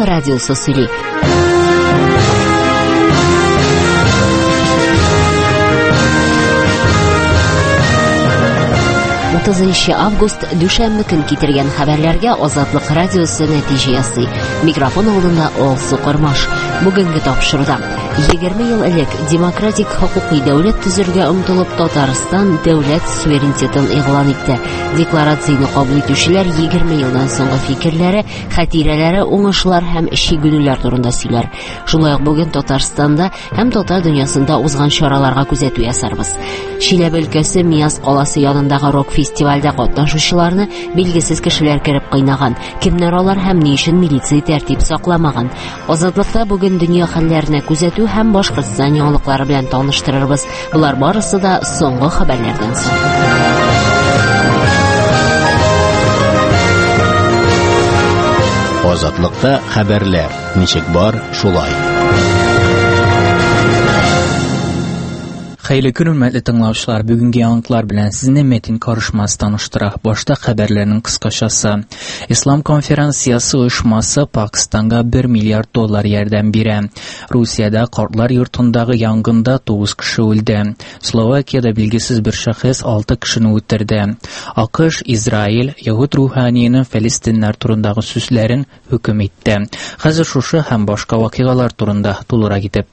Азатлык радиосы сөйли. 30 август дүшәмбе көн китергән хәбәрләргә Азатлык радиосы нәтиҗә ясый. Микрофон алдында Алсу Кормаш. Бүгенге тапшыруда 20 ел элек демократик хокукый дәүләт төзергә омтылып Татарстан дәүләт суверенитетын игълан итте. Декларацияне кабул итүчеләр 20 елдан соңгы фикерләре, хатирәләре, уңышлар һәм шигүлләр турында сөйләр. Шулай ук бүген Татарстанда һәм татар дөньясында узган чараларга күзәтү ясарбыз. Чиләбе өлкәсе Мияс каласы янындагы рок фестивальдә катнашучыларны билгесез кешеләр кереп кыйнаган. Кемнәр алар һәм ни өчен милиция тәртип сакламаган? Азатлыкта бүген дөнья хәлләренә күзәтү һәм Башкортстан яңалыклары белән таныштырырбыз. Булар барысы да соңгы хәбәрләрдән соң. Азатлыкта хәбәрләр. Ничек бар, шулай. Хәйле көн, хөрмәтле тыңлаучылар, бүгенге яңалыклар белән сезне Метин Карышмас таныштыра. Башта хәбәрләрнең кыскачасы. Ислам конференциясы оешмасы Пакистанга $1 миллиард ярдәм бирә. Русиядә картлар йортындагы янгында 9 кеше үлде. Словакиядә билгесез бер шәхес 6 кешене үтерде. АКШ, Израиль, Яһуд руханиянең Фәлестиннәр турындагы сүзләрен хөкем итте. Хәзер шушы һәм башка вакыйгалар турында тулырак итеп.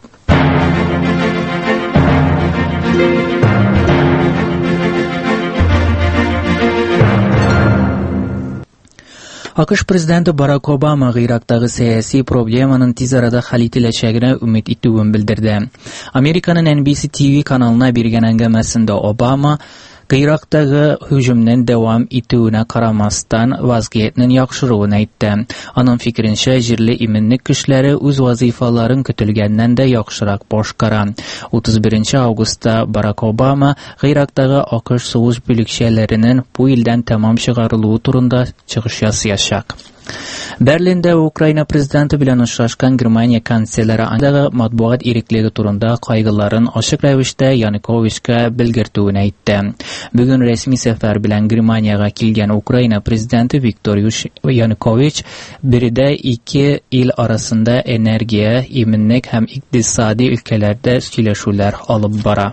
АКШ президенты Барак Обама Ирактагы сәяси проблеманың тиз арада хәл ителәчәгенә үмид итүен белдерде. Американың NBC TV каналына биргән әңгәмәсендә Обама Ирактагы һөҗүмнең дәвам итүенә карамастан вазгыятьнең яхшыруын әйтте. Аның фикеренчә, җирле именлек көчләре үз вазифаларын көтелгәннән дә яхшырак башкара. 31 августта Барак Обама Ирактагы АКШ сугыш бүлекчәләренең бу илдән тәмам чыгарылуы турында чыгыш ясаячак. Берлиндә Украина президенты белән очрашкан Германия канцлеры андагы матбугат иреклеге турында кайгыларын ачык рәвештә Януковичка белгертүен әйтте. Бүген рәсми сәфәр белән Германияга килгән Украина президенты Виктор Янукович биредә ике ил арасында энергия, именлек һәм икътисади өлкәләрдә сөйләшүләр алып бара.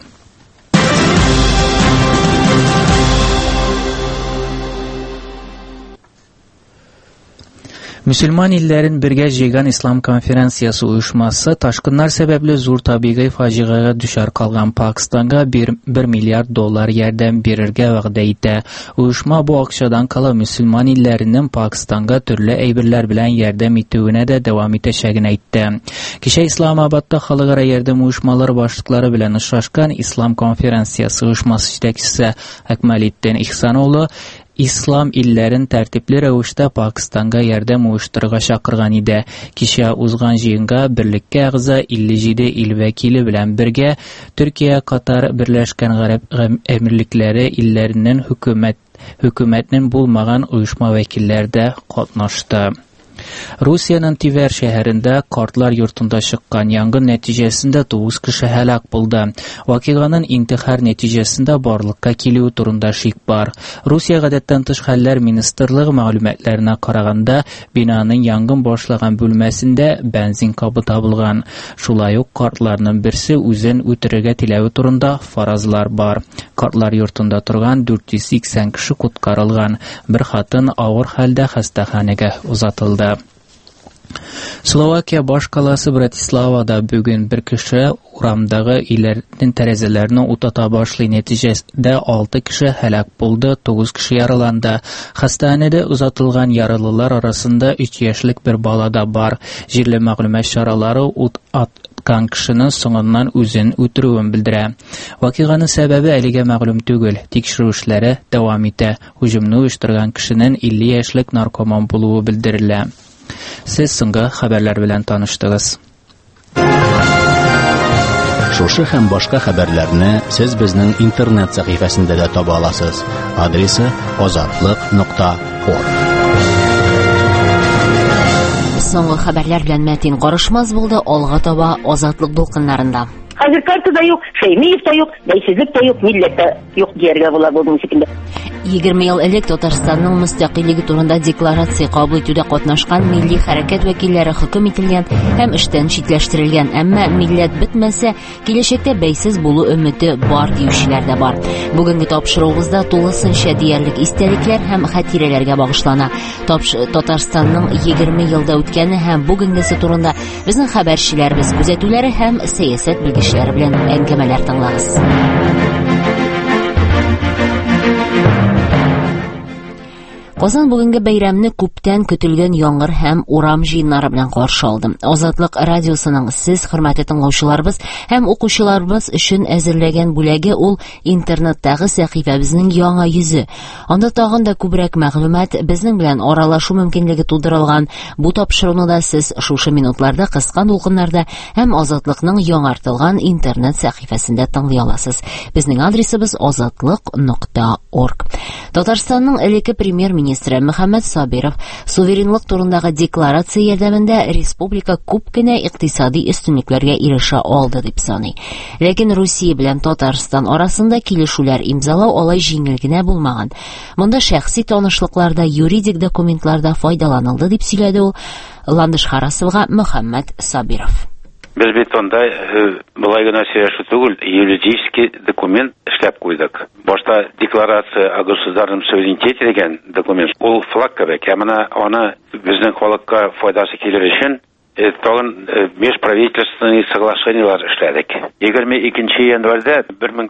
Müslüman илләрен бергә җыйган Ислам конференциясы оешмасы ташкыннар сәбәпле зур табигый фаҗигагә дучар калган Пакистанга $1 миллиард ярдәм бирергә вәгъдә итә. Оешма бу акчадан кала мөселман илләренең Пакистанга төрле әйберләр белән ярдәм итүенә дә дәвам итәчәген әйтте. Кичә Исламабадта халыкара ярдәм оешмалары башлыклары белән очрашкан Ислам конференциясы оешмасы җитәкчесе Әкмәлетдин Ихсан улы Ислам илләрен тәртипле рәвештә Пакистанга ярдәм оештырырга чакырган иде. Кичә узган җыенга берлеккә әгъза 57 ил вәкиле белән бергә Төркия, Катар, Берләшкән Гарәп Әмирлекләре илләренең хөкүмәтнең булмаган оешма вәкилләре дә катнашты. Русиянең Тивер шәһәрендә картлар йортында чыккан янгын нәтиҗәсендә 9 кеше һәлак булды. Вакыйганың интихар нәтиҗәсендә барлыкка килүе турында шик бар. Русия гадәттән тыш хәлләр министрлыгы мәгълүматларына караганда, бинаның янгын башлаган бүлмәсендә бензин кабы табылган. Шулай ук картларның берсе үзен үтерергә теләве турында фаразлар бар. Картлар йортында торган 480 кеше куткарылган. Бер хатын авыр хәлдә хастаханәгә узатылды. Словакия башкаласы Братиславада бүген бер кеше урамдагы үйләрнең тәрәзәләрен утата башлый. Нәтиҗәсендә 6 кеше һәлак булды, 9 кеше яраланды. Хастаханәдә узатылган яралылар арасында 3 яшьлек бер бала да бар. Җирле мәгълүмат чаралары аткан кешенең соңыннан үзен үтерүен белдерә. Вакыйганың сәбәбе әлегә мәгълүм түгел. Тикшерү эшләре дәвам итә. Һөҗүмне оештырган кешенең 50 яшьлек наркоман булуы белдерелә. Сез соңгы хәбәрләр белән таныштыгыз. Шушы һәм башка хәбәрләрне сез безнең интернет сәхифәсендә дә таба аласыз. Адресы azatlyk.org. Соңгы хәбәрләр белән Метин Карышмас булды. Алга таба Азатлык дулкыннарында. Хәзер карта да юк, Шәймиев та юк, бәйсезлек тә юк, милләт тә юк дияргә була булган шикелле. 20 ел элек Татарстанның мөстәкыйльлеге турында декларация кабул итүдә катнашкан милли хәрәкәт вәкилләре хөкем ителгән һәм эштән читләштерелгән, әмма милләт бетмәсә, киләчәктә бәйсез булу өмете бар диючеләр дә бар. Бүгенге тапшыруыбызда тулысынча диярлек истәлекләр һәм хатирәләргә багышлана. Татарстанның 20 елда үткәне һәм бүгенгесе турында безнең хәбәрчеләребез, күзәтүләре һәм сәясәт белгечләре белән әңгәмәләр тыңлагыз. Казан бүгенге бәйрәмне күптән көтелгән яңгыр һәм урам җыеннары белән каршы алды. Азатлык радиосының сез, хөрмәтле тыңлаучыларыбыз һәм укучыларыбыз өчен әзерләгән бүләге ул интернеттагы сәхифәбезнең яңа йөзе. Анда тагын да күбрәк мәгълүмат, безнең белән аралашу мөмкинлеге тудырылган. Бу тапшыруны да сез шушы минутларда, кыска дулкыннарда һәм Азатлыкның яңартылган интернет сәхифәсендә тыңлый аласыз. Безнең адресыбыз azatlык.org. Татарстанның элекке премьер-министры Мөхәммәд Сабиров суверенлык турындагы декларация ярдәмендә республика күп кенә икътисади өстенлекләргә ирешә алды дип саный. Ләкин Русия белән Татарстан арасында килешүләр имзалау алай җиңел генә булмаган. Монда шәхси танышлыкларда, юридик документларда файдаланылды дип сөйләде ул Ландыш Харасовга Мөхәммәд Сабиров. Без бит онда былай гына сөйләшү түгел, юридический документ эшләп куйдык. Башта декларация о государственном суверенитете дигән документ. Ул флаг кебек. Аны безнең халыкка файдасы килер өчен тагын межправительственные соглашениялар эшләдек. 22 январьда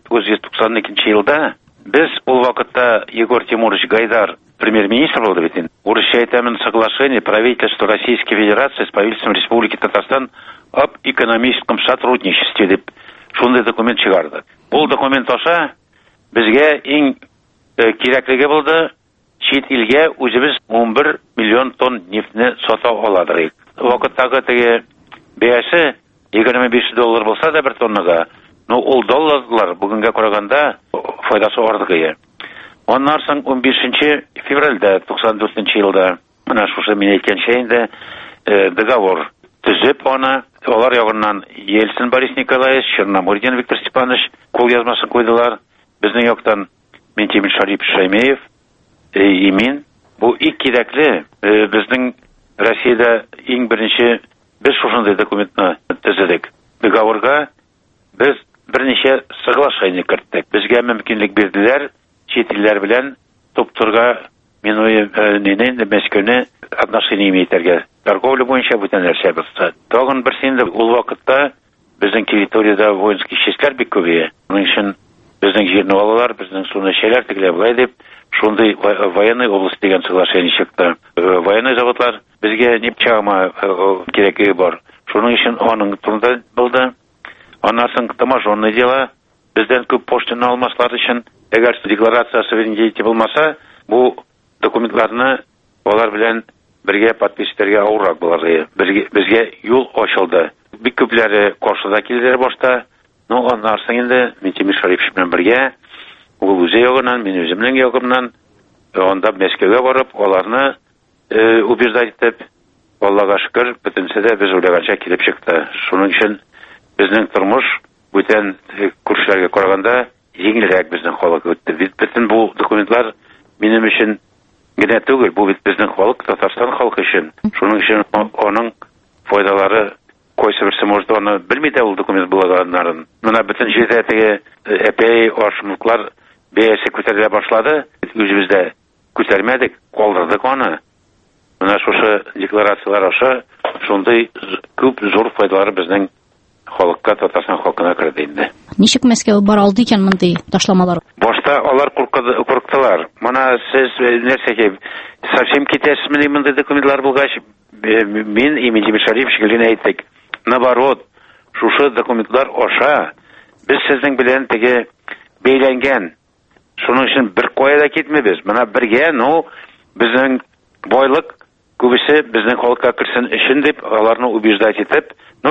1992 елда без ул вакытта Егор Тимурович Гайдар премьер-министр булды бит. Урысча әйтәмен, соглашение правительства Российской Федерации с правительством Республики Татарстан об экономическом сотрудничестве дип шундый документ чыгарды. Ул документ аша безгә иң кирәклеге булды чит илгә үзебез 11 миллион тонн нефтне сата аладык. Вакыттагы теге бәясе $25 булса да бер тоннага, но ул долларлар бүгенгә караганда файдасы артыгы. Аннан соң 15 февральдә 94 елда менә шушы мин әйткәнчә инде договор төзеп аны алар ягыннан Ельцин Борис Николаевич, Черномырдин Виктор Степанович кул язмасын куйдылар. Безнең яктан Ментимир Шарип Шәймиев и мин. Бу иң кирәкле безнең Россиядә иң беренче без шушындый документны төзедек. Договорга без берничә соглашение керттек. Безгә мөмкинлек бирделәр чит илләр белән топтырга Мәскәүне отношение имейтергә. Торговля буенча бүтән нәрсә булса. Тагын берсендә ул вакытта безнең территорияда воинский частьләр бик күбәя. Моның өчен безнең җирне алалар, безнең суны эчәләр, тегеләр булай дип, шундый военный область дигән соглашение чыкты. Военный заводлар безгә нипчама кирәклеге бар. Шуның өчен аның турында булды. Аннан соң таможенное дело, бездән күп поштаны алмаслар өчен, әгәр декларация суверенитеты булмаса, бу документларны алар белән бергә подписьләргә авыррак булыр. Безгә юл ачылды. Бик күпләре каршыда килделәр башта. Но аннан соң инде Ментимир Шарипович белән бергә ул үзе ягыннан, мин үземнең ягымнан анда Мәскәүгә барып, аларны убеждать итеп, Аллага шөкер, бөтенсе дә без уйлаганча килеп чыкты. Шуның өчен безнең тормыш бүтән күршеләргә караганда җиңелрәк безнең халык үтте. Бүтән бу документлар минем өчен генә түгел, бу бит безнең халык, Татарстан халкы өчен. Шуның өчен аның файдалары койсы берсе может аны белми дә ул документ булганнарын. Менә бүтән җирдә теге әпәй ашмыклар бәясе күтәрелә башлады. Үзебездә күтәрмәдек, калдырдык аны. Менә шушы декларациялар аша шундый күп зур файдалары безнең халыкка, Татарстан халкына керде инде. Ничек Мәскәү бара алды икән мондый ташламалар? Башта алар курыктылар. Моны сез нәрсәгә совсем китәсезме мондай документлар булгач, мин и Ментимир Шарипович генә әйттек. Наоборот, шушы документлар аша без сезнең белән теге бәйләнгән. Шуның өчен бер кая да китмәбез. Менә бергә, безнең байлык күбесе безнең халыкка керсен өчен дип аларны убеждать итеп,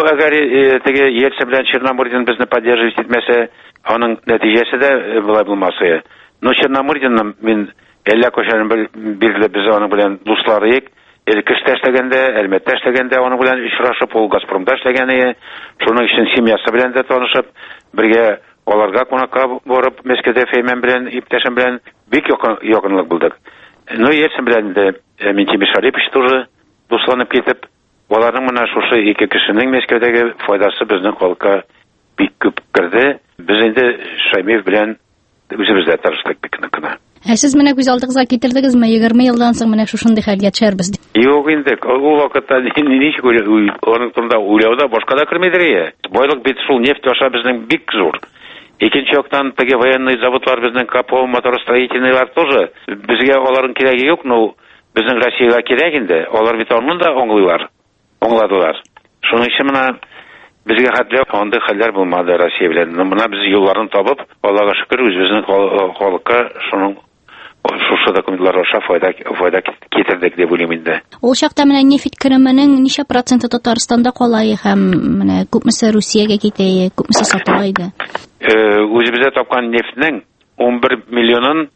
әгәр теге Ельцин белән Черномырдин безне поддерживать итмәсә, аның нәтиҗәсе дә булай булмасы. Черномырдинны мин әллә кайчан бирде, без аның белән дуслар идек. Элкештә эшләгәндә, Әлмәттә эшләгәндә, аның белән очрашып, ул Газпромда эшләгәне, шуның өчен семьясы белән дә танышып, бергә аларга кунакка барып, Мәскәүдә Фәймән белән, иптәшем белән бик якынлык булдык. Ну, яшем белән дә Минтимер Шарипович тоже дусланып китеп, аларның менә шушы ике кешенең Мәскәүдәге файдасы безнең халыкка бик күп керде. Без инде Шаймиев белән үзебездә тырыштык бик нык кына. Сез менә күз алдыгызга китердегезме, 20 елдан соң менә шушындый хәлгә төшәрбез дип? Юк инде, ул вакытта ничек аның турында уйлауда башка да кермәйдер. Байлык бит шул нефть аша безнең бик зур. Икенче яктан теге военный заводлар безнең КПО моторостроительныйлар тоже безгә аларның кирәге юк, но безнең Россиягә кирәк инде. Алар бит аны да аңладылар. Шуның өчен менә безгә хәтле андый хәлләр булмады Россия белән. Менә без юлларын табып, Аллага шөкер, үзебезнең халыкка шуның шушы документлар аша файда китердек дип уйлыйм инде. Ул чакта менә нефть кеременең ничә проценты Татарстанда кала һәм менә күпмесе Русиягә китә, күпмесе сатыла иде? Үзебездә тапкан нефтьнең 11 миллионын,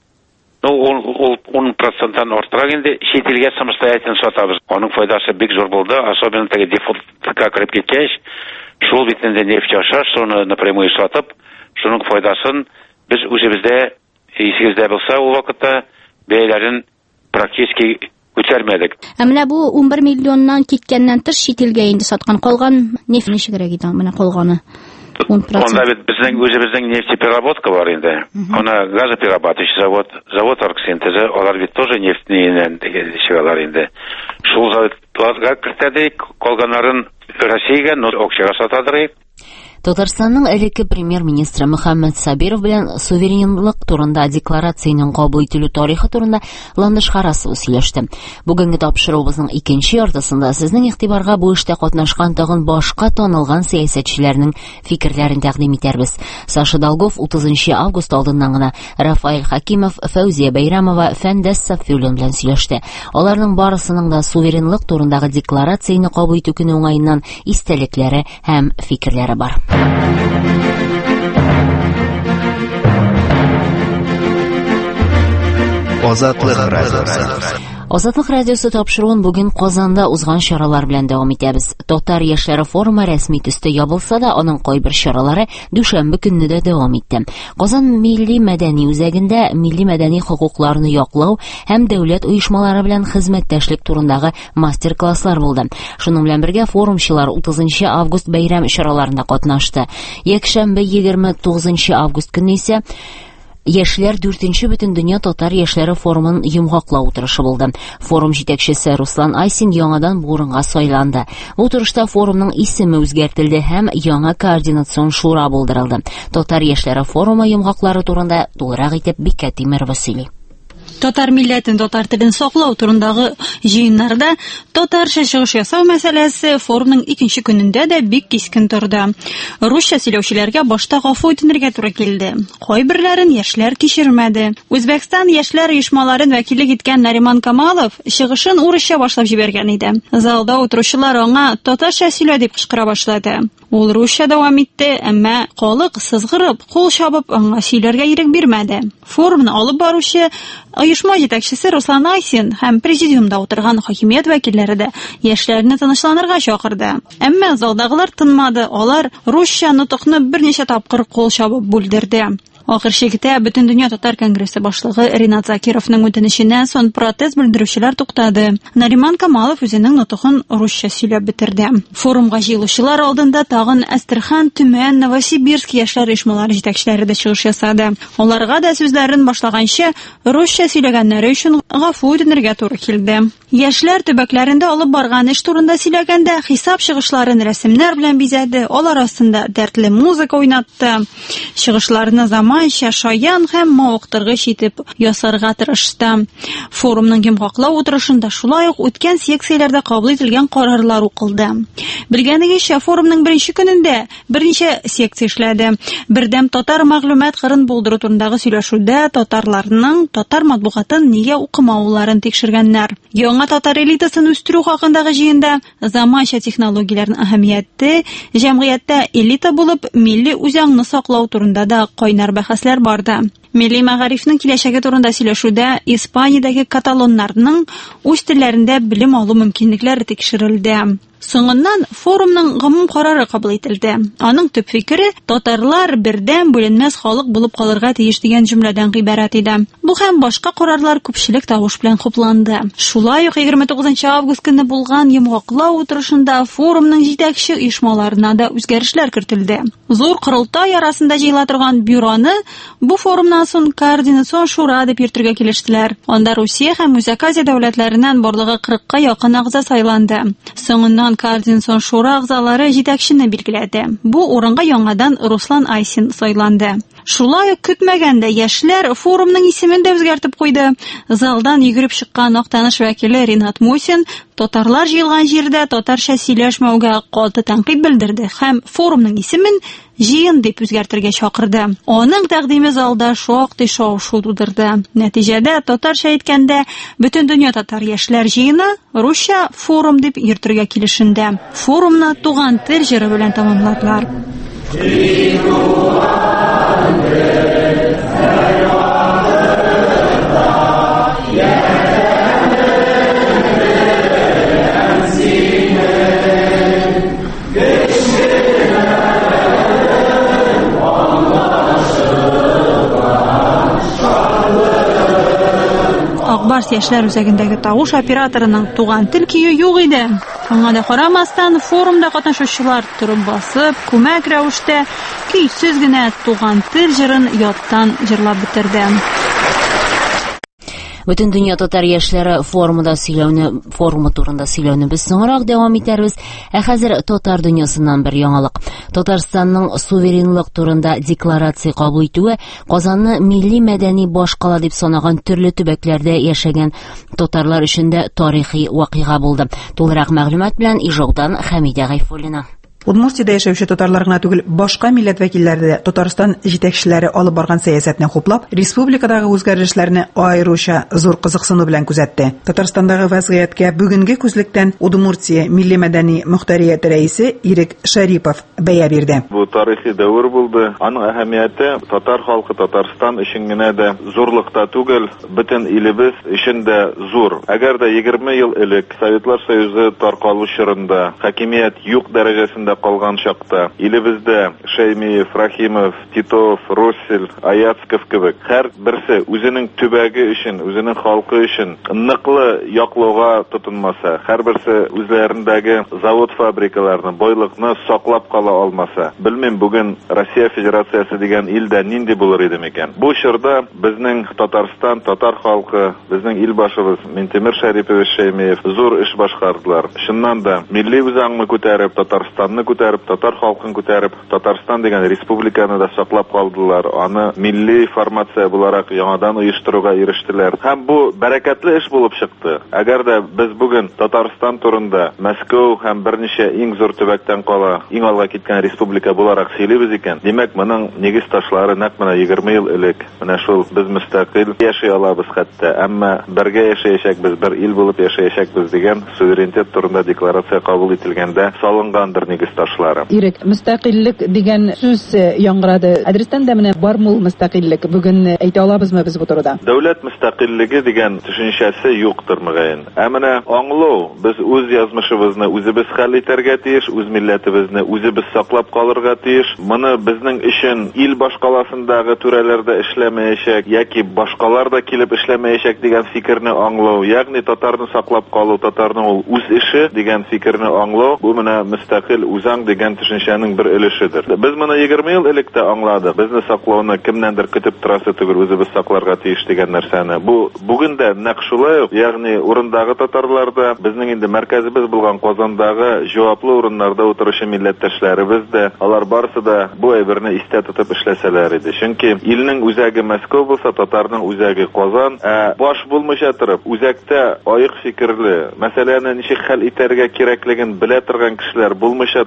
ул 10%-тан артырак инде чит илгә самостоятельно сатабыз. Аның файдасы бик зур булды, особенно теге дефолтка кирип киткәч, шул битендә нефть аша, шуны напрямую сатып, шуның файдасын без үзебездә исегездә булса, ул вакытта бәяләрен практически күтәрмәдек. Менә бу 11 миллионнан киткәннән тыш чит илгә инде саткан калган нефть ничегрәк иде менә калганы? 10%. Онда бит безнең үзебезнең нефтепереработка бар инде. Ана газоперерабатывающий завод оргсинтезы, алар бит тоже нефтьнән чыгалар инде. Шул заводларга кертәдек, калганнарын Россиягә, акчага сатадык. Татарстанның элекке премьер-министры Мөхәммәд Сабиров белән суверенлык турында декларацияның кабул ителү тарихы турында Ландыш Харасов сөйләште. Бүгенге тапшыруыбызның икенче яртысында сезнең игътибарга бу эштә катнашкан тагын башка танылган сәясәтчеләрнең фикерләрен тәкъдим итәрбез. Саша Долгов 30 август алдыннан гына Рафаэль Хакимов, Фәүзия Бәйрәмова, Фәндәс Сафиуллин белән сөйләште. Аларның барысының да суверенлык турындагы декларацияны кабул итү көне уңаеннан истәлекләре һәм фикерләре бар. Азатлык радиосы тапшыруын бүген Казанда узган чаралар белән дәвам итәбез. Татар яшьләре форумы рәсми төстә ябылса да, аның кайбер чаралары дүшәмбе көнне дә дәвам итте. Казан милли мәдәни үзәгендә милли мәдәни хокукларны яклау һәм дәүләт оешмалары белән хезмәттәшлек турындагы мастер-класслар булды. Шуның белән бергә форумчылар 30 август бәйрәм чараларында катнашты. Якшәмбе 29 август көнне исә Яшьләр 4-нче Бөтендөнья татар яшьләре форумын йомгаклау утырышы булды. Форум җитәкчесе Руслан Айсин яңадан бурынга сайланды. Бу утырышта форумның исеме үзгәртелде һәм яңа координацион шура булдырылды. Татар яшьләре форумы йомгаклары турында тулырак итеп Бикә Тимерова сөйли. Татар милләтен, татар телен саклау турындагы җыеннарда татарча чыгыш ясау мәсьәләсе форумның икенче көнендә дә бик кискен торды. Русча сөйләүчеләргә башта гафу үтенергә туры килде. Кайберләрен яшьләр кичермәде. Үзбәкстан яшьләр оешмаларын вәкиллек иткән Нариман Камалов чыгышын урысча башлап җибәргән иде. Залда утыручылар аңа татарча сөйлә дип кычкыра башлады. Ул русча дәвам итте, әмма халык сызгырып, кул чабып аңа сөйләргә ирек бирмәде. Форумны алып баручы оешма җитәкчесе Руслан Айсин һәм президиумда утырган хакимият вәкилләре дә яшьләрне тынычланырга чакырды. Әмма залдагылар тынмады. Алар русча нутыкны берничә тапкыр кул чабып бүлдерде. Ахыр чиктә Бөтендөнья татар конгрессы башлыгы Ринат Закировның үтенеченнән соң протест белдерүчеләр туктады. Нариман Камалов үзенең нутыгын русча сөйләп бетерде. Форумга җыелучылар алдында тагын Әстерхан, Төмән, Новосибирск яшьләр оешмалары җитәкчеләре дә чыгыш ясады. Аларга да сүзләрен башлаганчы русча сөйләгәннәре өчен гафу үтенергә туры килде. Яшьләр төбәкләрендә алып барган эш турында сөйләгәндә хисап чыгышларын рәсемнәр белән бизәде. Алар арасында дәртле музыка уйнатты. Чыгышларны заманча, шаян һәм мавыктыргыч итеп ясарга тырышты. Форумның йомгаклау утырышында шулай ук үткән секцияләрдә кабул ителгән карарлар укылды. Белгәнегезчә, форумның беренче көнендә берничә секция эшләде. Бердәм татар мәгълүмат кырын булдыру турындагы сөйләшүдә татарларның татар матбугатын нигә укымауларын тикшергәннәр. Яңа татар элитасын үстерү хакындагы җыенда заманча технологияләрнең әһәмияте, җәмгыятьтә элита булып милли үзаңны саклау турында да кайнар бәхәсләр барды. Милли мәгарифнең киләчәге турында сөйләшүдә Испаниядәге каталоннарның үз телләрендә белем алу мөмкинлекләре тикшерелде. Соңыннан форумның гомум карары кабул ителде. Аның төп фикере татарлар бердәм бүленмәс халык булып калырга тиеш дигән җөмләдән гыйбарәт иде. Бу һәм башка карарлар күпчелек тавыш белән хупланды. Шулай ук 29 август көнне булган йомгаклау утырышында форумның җитәкче оешмаларына да үзгәрешләр кертелде. Зур корылтай арасында җыела торган бюроны бу форумнан соң координацион шура дип йөртергә килештеләр. Анда Русия һәм Үзәк Азия дәүләтләреннән барлыгы 40-ка якын агза сайланды. Соңыннан координацион шура агзалары җитәкчене билгеләде. Бу урынга яңадан Руслан Айсин сайланды. Шулай ук көтмәгәндә яшьләр форумның исемен дә үзгәртеп куйды. Залдан йөгереп чыккан Актаныш вәкиле Ринат Мусин татарлар җыелган җирдә татарча сөйләшмәүгә каты тәнкыйть белдерде һәм форумның исемен җыен дип үзгәртергә чакырды. Аның тәкъдиме залда шактый шау-шу тудырды. Нәтиҗәдә татарча әйткәндә бөтен дөнья татар яшьләр җыены русча форум дип йөртергә килешенде. Форумны туган тел җыры белән тәмамладылар. Акбарс яшьләр үзәгендәге тавыш операторының туган тел көе юк иде. Аңа да карамастан форумда катнашучылар торып басып, күмәк рәвештә көйсез генә туган тел җырын яттан җырлап бетерде. Бөтен дөнья татар яшьләре форумы турында сөйләүне без соңрак дәвам итәрбез. Ә хәзер татар дөньясыннан бер яңалык. Татарстанның суверенлык турында декларация кабул итүе Казанны милли мәдәни башкала дип санаган төрле төбәкләрдә яшәгән татарлар өчен дә тарихи вакыйга булды. Тулырак мәгълүмат белән Ижаудан Хәмидә Гайфуллина. Удмуртиядә яшәүче татарлар гына түгел, башка милләт вәкилләре дә Татарстан җитәкчеләре алып барган сәясәтне хуплап, республикадагы үзгәрешләрне аеруча зур кызыксыну белән күзәтте. Татарстандагы вазгыятькә бүгенге күзлектән Удмуртия милли мәдәни мөхтәрияте рәисе Ирек Шарипов бәя бирде. Бу тарихи дәвр булды. Аның әһәмияте татар халкы Татарстан өчен генә дә зурлыкта түгел, бөтен илебез өчен дә зур. Әгәр дә 20 ел элек Советлар Союзы таркалу чорында хакимият юк дәрәҗәсендә калган чакта илебездә Шәймиев, Рахимов, Титов, Россель, Аяцков кебек һәр берсе үзенең төбәге өчен, үзенең халкы өчен ныклы яклауга тотынмаса, һәр берсе үзләрендәге завод фабрикаларны, байлыкны саклап кала алмаса, белмим бүген Россия Федерациясе дигән илдә нинди булыр иде микән. Бу чорда безнең Татарстан, татар халкы, безнең илбашыбыз Минтимер Шәрипович Шәймиев зур эш башкардылар. Шуннан да милли үзаңны күтәреп, Татарстанны күтәреп, татар халкын күтәреп, Татарстан дигән республиканы да саклап калдылар. Аны милли формация буларак яңадан оештыруга ирештеләр. Һәм бу бәрәкәтле эш булып чыкты. Әгәр дә без бүген Татарстан турында Мәскәү һәм берничә иң зур төбәктән кала, иң алга киткән республика буларак сөйлибез икән, димәк, моның нигез ташлары нәкъ менә 20 ел элек, менә шул без мөстәкыйль яши алабыз хәтта, әмма бергә яшәячәкбез, бер ил булып яшәячәкбез дигән суверенитет турында декларация кабул ителгәндә салынгандыр нигез ташлары. Ирек, мөстәкыйльлек дигән сүз яңгырады. Әдрестән дә менә бармы ул мөстәкыйльлек? Бүген әйтә алабызмы без бу турыда? Дәүләт мөстәкыйльлеге дигән төшенчәсе юктыр мөгаен. Ә менә аңлау, без үз язмышыбызны үзебез хәл итәргә тиеш, үз милләтебезне үзебез саклап калырга тиеш. Моны безнең өчен ил башкаласындагы түрәләрдә эшләмәячәк яки башкалар да килеп эшләмәячәк дигән фикерне аңлау, ягъни татарны саклап калу, татарның ул үз эше дигән фикерне аңлау, бу менә мөстәкыйль үзаң дигән төшенчәнең бер өлешедер. Без моны 20 ел элек тә аңладык. Безне саклауны кемнәндер көтеп торасы түгел, үзебез сакларга тиеш дигән нәрсәне. Бу бүген дә нәкъ шулай ук, ягъни урындагы татарларда, безнең инде мәркәзебез булган Казандагы җаваплы урыннарда утыручы милләттәшләребез дә, алар барысы да бу әйберне истә тотып эшләсәләр иде. Чөнки илнең үзәге Мәскәү булса, татарның үзәге Казан, баш булмыйча торып, үзәктә аек фикерле, мәсьәләне ничек хәл итәргә кирәклеген белә торган кешеләр булмыйча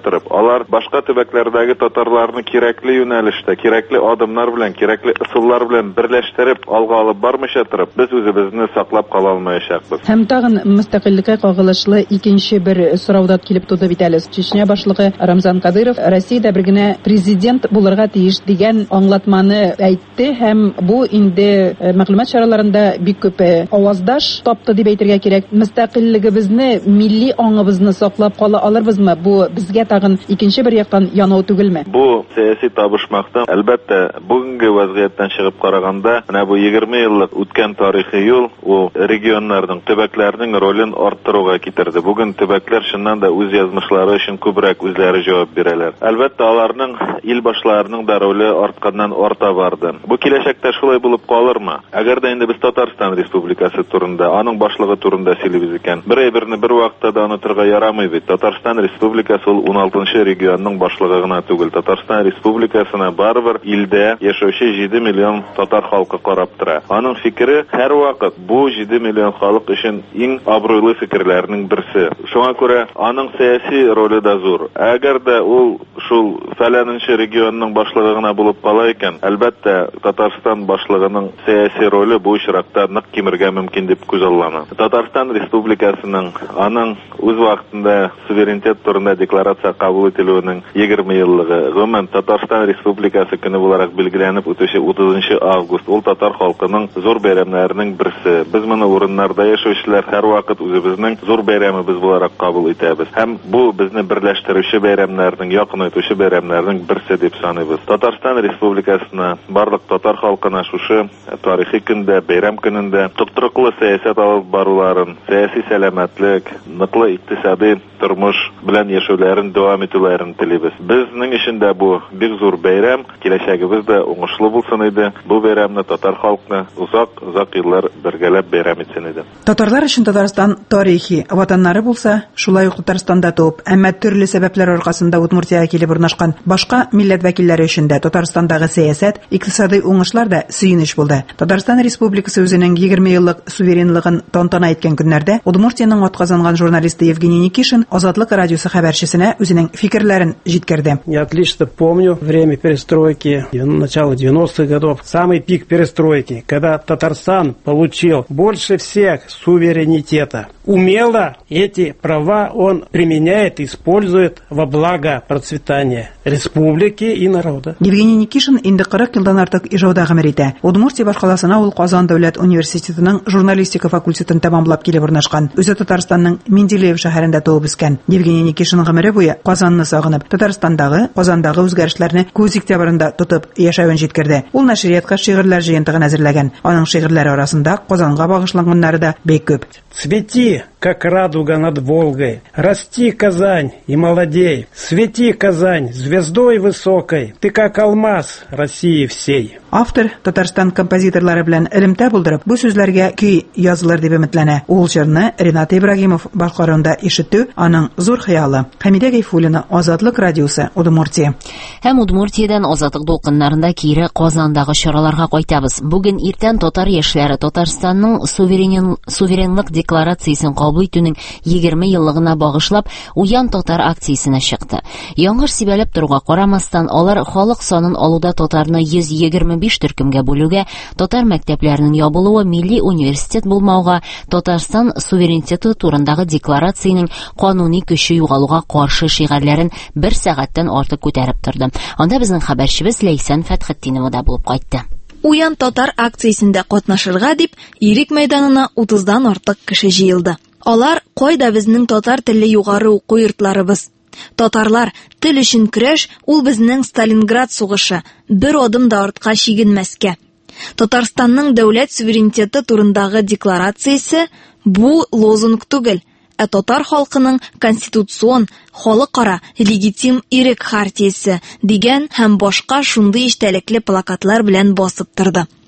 торып, алар башка төбәкләрдәге татарларны кирәкле юнәлештә, кирәкле адымнар белән, кирәкле ысуллар белән берләштереп алга алып бармыйча торып, без үзебезне саклап кала алмаячакбыз. Һәм тагын мөстәкыйлькә кагылышлы икенче бер сорауда килеп туды бит әле. Чечня башлыгы Рамзан Кадыров Россиядә бер генә президент булырга тиеш дигән аңлатманы әйтте һәм бу инде мәгълүмат чараларында бик күп аваздаш тапты дип әйтергә кирәк. Мөстәкыйльлегебезне, милли аңыбызны саклап кала алырбызмы? Бу безгә тагын икенче бер яктан янау түгелме? Бу сәяси табышмактан әлбәттә бүгенге вазгыятьтән чыгып караганда, менә бу 20 еллык үткән тарихи юл ул регионнарның, төбәкләрнең ролен арттыруга китерде. Бүген төбәкләр шуннан да үз язмышлары өчен күбрәк үзләре җавап бирәләр. Әлбәттә аларның ил башларының да роле артканнан арта барды. Бу киләчәктә шулай булып калырмы? Әгәр дә инде без Татарстан Республикасы турында, аның башлыгы турында сөйлибез икән, берәйберне бер вакытта да онытырга ярамый бит. Татарстан Республикасы ул 16нчы регионның башлыгы гына түгел. Татарстан Республикасына барбер илдә яшәүче 7 миллион татар халкы карап тора. Аның фикере һәр вакыт бу 7 миллион халык өчен иң абруйлы фикерләрнең берсе. Шуңа күрә аның сәяси роле да зур. Әгәр дә ул шул фәләненче регионның башлыгы гына булып кала икән, әлбәттә Татарстан башлыгының сәяси роле бу очракта нык кимергә мөмкин дип күзаллана. Татарстан Республикасының аның үз вакытында суверенитет турында декларация кабул ителүенең 20 еллыгы, гомумән Татарстан Республикасы көне буларак билгеләнеп үтүче 30 август ул татар халкының зур бәйрәмнәренең берсе. Без моны урыннарда яшәүчеләр һәр вакыт үзебезнең зур бәйрәмебез буларак кабул итәбез. Һәм бу безне берләштерүче бәйрәмнәрнең, якынайтучы бәйрәмнәрнең берсе дип саныйбыз. Татарстан Республикасына барлык татар халкына шушы тарихи көндә, бәйрәм көнендә тоттырыклы сәясәт алып баруларын, сәяси сәламәтлек, ныклы икътисади тормыш белән яшәүләрен дәвам итүләрен телибез. Безнең өчен дә бу бик зур бәйрәм, киләчәгебез дә уңышлы булсын иде. Бу бәйрәмне татар халкына узак еллар бергәләп бәйрәм итсен иде. Татарлар өчен Татарстан тарихи ватаннары булса, шулай ук Татарстанда туып, әмма төрле сәбәпләр аркасында Удмуртиягә килеп урнашкан башка милләт вәкилләре өчен дә Татарстандагы сәясәт, икътисади уңышлар да сөенеч булды. Татарстан Республикасы үзенең 20 еллык суверенлыгын тантана иткән көннәрдә Удмуртиянең атказанган журналисты Евгений Никишин Азатлык радиосы хәбәрчесенә үзенең фикерләрен җиткерде. Я отлично помню время перестройки, начало 90-х годов, самый пик перестройки, когда Татарстан получил больше всех суверенитета. Умело эти права он применяет, использует во благо процветания республики и народа. Евгений Никишин инде 40 елдан артык Ижауда гомер итә. Удмуртия башкаласына ул Казан дәүләт университетының журналистика факультетын тәмамлап килеп урнашкан. Үзе Татарстанның Менделеев шәһәрендә туып үскән. Евгений Никишин гомере буе Казанны сагынып, Казандагы үзгәрешләрне күз игътибарында тотып яшәвен җиткерде. Ул нәшриятка шигырьләр җыентыгын әзерләгән. Аның шигырьләре арасында Казанга багышланганнары да бик күп. Цвети, как радуга над Волгой, расти, Казань, и молодей, свети, Казань, звездой высокой, ты как алмаз России всей. Автор Татарстан композиторлары белән элемтә булдырып, бу сүзләргә көй язылыр дип өметләнә. Ул җырны Ренат Ибрагимов башкаруында ишетү аның зур хыялы. Хәмидә Гайфуллина, Азатлык радиосы, Удмуртия. Һәм Удмуртиядән азатлык дулкыннарында кире Казандагы чараларга кайтабыз. Бүген иртән татар яшьләре Татарстанның суверенлык декларациясен кабул итүнең 20 еллыгына багышлап Уян татар акциясенә чыкты. Яңгыр сибәлеп торуга карамастан, алар халык санын алуда татарны 125 төркемгә бүлүгә, татар мәктәпләренең ябылуы, милли университет булмауга, Татарстан суверенитеты турындагы декларациянең кануни көче югалуга каршы шигырьләрен 1 сәгатьтән артык күтәреп торды. Анда безнең хәбәрчебез Ләйсән Фәтхетдинова да булып кайтты. Уян татар акциясендә катнашырга дип, Ирек мәйданына 30дан артык кеше җыелды. Алар кайда безнең татар телле югары уку йортларыбыз. Татарлар, тел өчен көрәш, ул безнең Сталинград сугышы, бер адым да артка чигенмәскә. Татарстанның дәүләт суверенитеты турындагы декларациясе бу лозунг түгел, ә татар халкының конституцион, халыкара легитим ирек хартиясе дигән һәм башка шундый эчтәлекле плакатлар белән басып торды.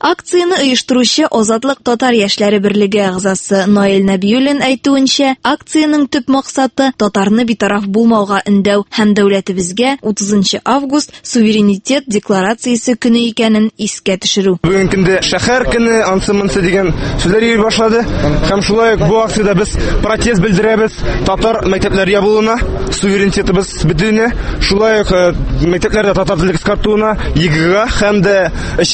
Акцияны оештыручы Азатлык татар яшьләре берлеге әгъзасы Наил Нәбиуллин әйтүенчә, акцияның төп максаты татарны битараф булмауга өндәү һәм дәүләтебезгә 30 август суверенитет декларациясе көне икәнен искә төшерү. Бүген көндә шәһәр көне ансы-монсы дигән сүзләр йөри башлады. Һәм шулай ук бу акциядә без протест белдерәбез татар мәктәпләре ябылуына, суверенитетыбыз бетүенә, шулай ук мәктәпләрдә татар теле кыскартуына, ЕГЭга һәм дә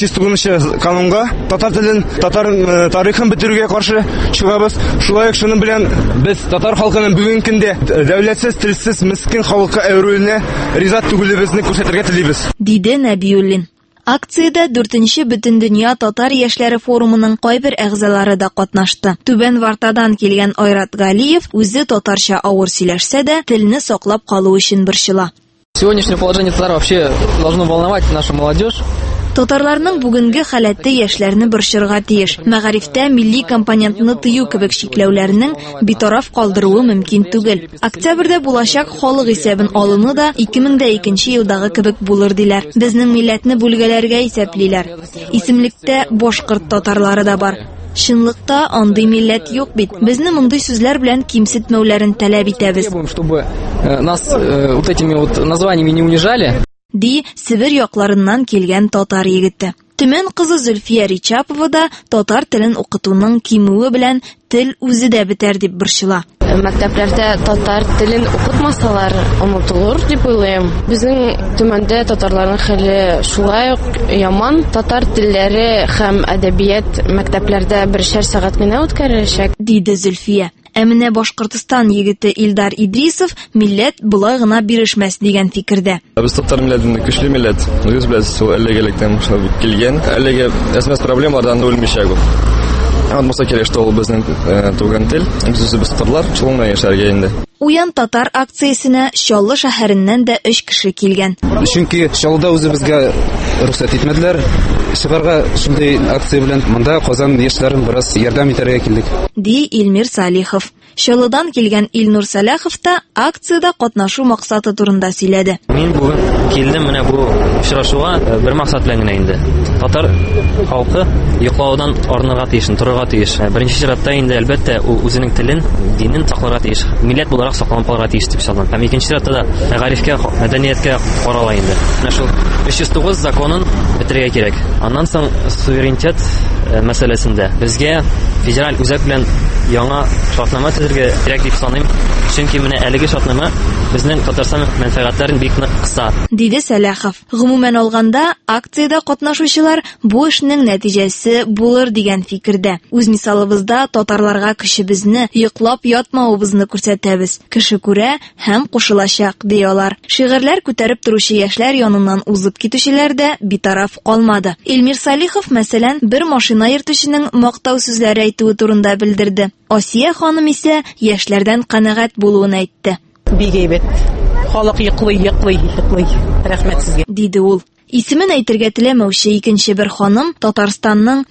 309 канунга татар телен, татар тарихын бетерүгә каршы чыгабыз. Шулай ук шуның белән без татар халкының бүген көндә дәүләтсез, телсез, мискин халыкка әверүенә риза түгелебезне күрсәтергә телибез. Диде Нәбиуллин. Акциядә 4-нче Бөтендөнья татар яшьләре форумының кайбер әгъзалары да катнашты. Түбән Вартадан килгән Айрат Галиев үзе татарча авыр сөйләшсә дә, телне саклап калу өчен борчыла. Сегодняшнее положение татар вообще должно волновать нашу молодежь. Татарларның бүгенге халәте яшьләрне борчырга тиеш. Мәгарифтә милли компонентны тыю кебек чикләүләрнең битараф калдыруы мөмкин түгел. Октябрьдә булачак халык исәбен алыны да 2002 елдагы кебек булыр диләр. Безнең милләтне бүлгәләргә исәплиләр. Исемлектә башкорт татарлары да бар. Чынлыкта андый милләт юк бит. Безне мондый сүзләр белән кимсетмәүләрен таләп итәбез. Чтобы нас вот этими вот названиями не унижали. Ди Сибир якларыннан килгән татар егете. Төмән кызы Зөлфия Ричапова да татар телен укытуның кимүе белән тел үзе дә бетәр дип борчыла. Мәктәпләрдә татар телен укытмасалар, онытылыр дип уйлыйм. Безнең төмәндә татарларның хәле шулай ук яман. Татар телләре һәм әдәбият мәктәпләрдә бершәр сәгать генә үткәреләчәк, диде Зөлфия. Әмінә Башкортстан егете Илдар Идрисов милләт булай гына бирешмәс дигән фикердә. Без татар милләтенең көчле милләт. Үз беләсез, ул әлегелектән килгән. Әлеге әсмәс проблемалардан үлмичәк ул. Андмаса кирәк, что ул безнең туган тел. Без татарлар чулыңна яшәргә инде. Уян татар акциясенә Чаллы шәһәреннән дә 3 кеше килгән. Чөнки Чаллыда үзебезгә рөхсәт итмәделәр. Чыгарга шундый акция белән монда Казан яшьләрен бераз ярдәм итәргә килдек. Ди Илмир Салихов. Чаллыдан килгән Илнур Салахов та акциядә катнашу максаты турында сөйләде. Мин бүген килдем менә бу очрашуга бер максат белән генә инде. Татар халкы йоклаудан арынырга тиеш, торырга тиеш. Беренче чиратта инде әлбәттә үзенең телен, динен сакларга тиеш. Милләт буларак сакланып калырга тиеш дип саныйм. Һәм икенче чиратта да мәгарифкә, мәдәнияткә карала инде. Менә шул 309 законын бетерергә кирәк. Аннан соң суверенитет мәсьәләсендә безгә федераль үзәк белән яңа шартнама төзергә кирәк дип саныйм. Чөнки менә әлеге шартнама безнең Татарстан мәнфәгатьләрен бик нык кыса. Диде Салахов. Гомумән алганда, акциядә катнашучылар бу эшнең нәтиҗәсе булыр дигән фикердә. Үз мисалыбызда татарларга кешебезне йоклап ятмавыбызны күрсәтәбез. Кеше күрә һәм кушылачак диялар. Шигырьләр күтәреп торучы яшьләр яныннан узып китүчеләр дә битараф калмады. Илмир Салихов, мәсәлән, бер машина йөртүченең мактау сүзләре әйтүе турында белдерде. Асия ханым исә яшьләрдән канәгать булуын әйтте. Бик әйбәт. Халык йоклый. Рәхмәт сезгә. Диде ул. Исемен әйтергә теләмәүче икенче бер ханым Татарстанның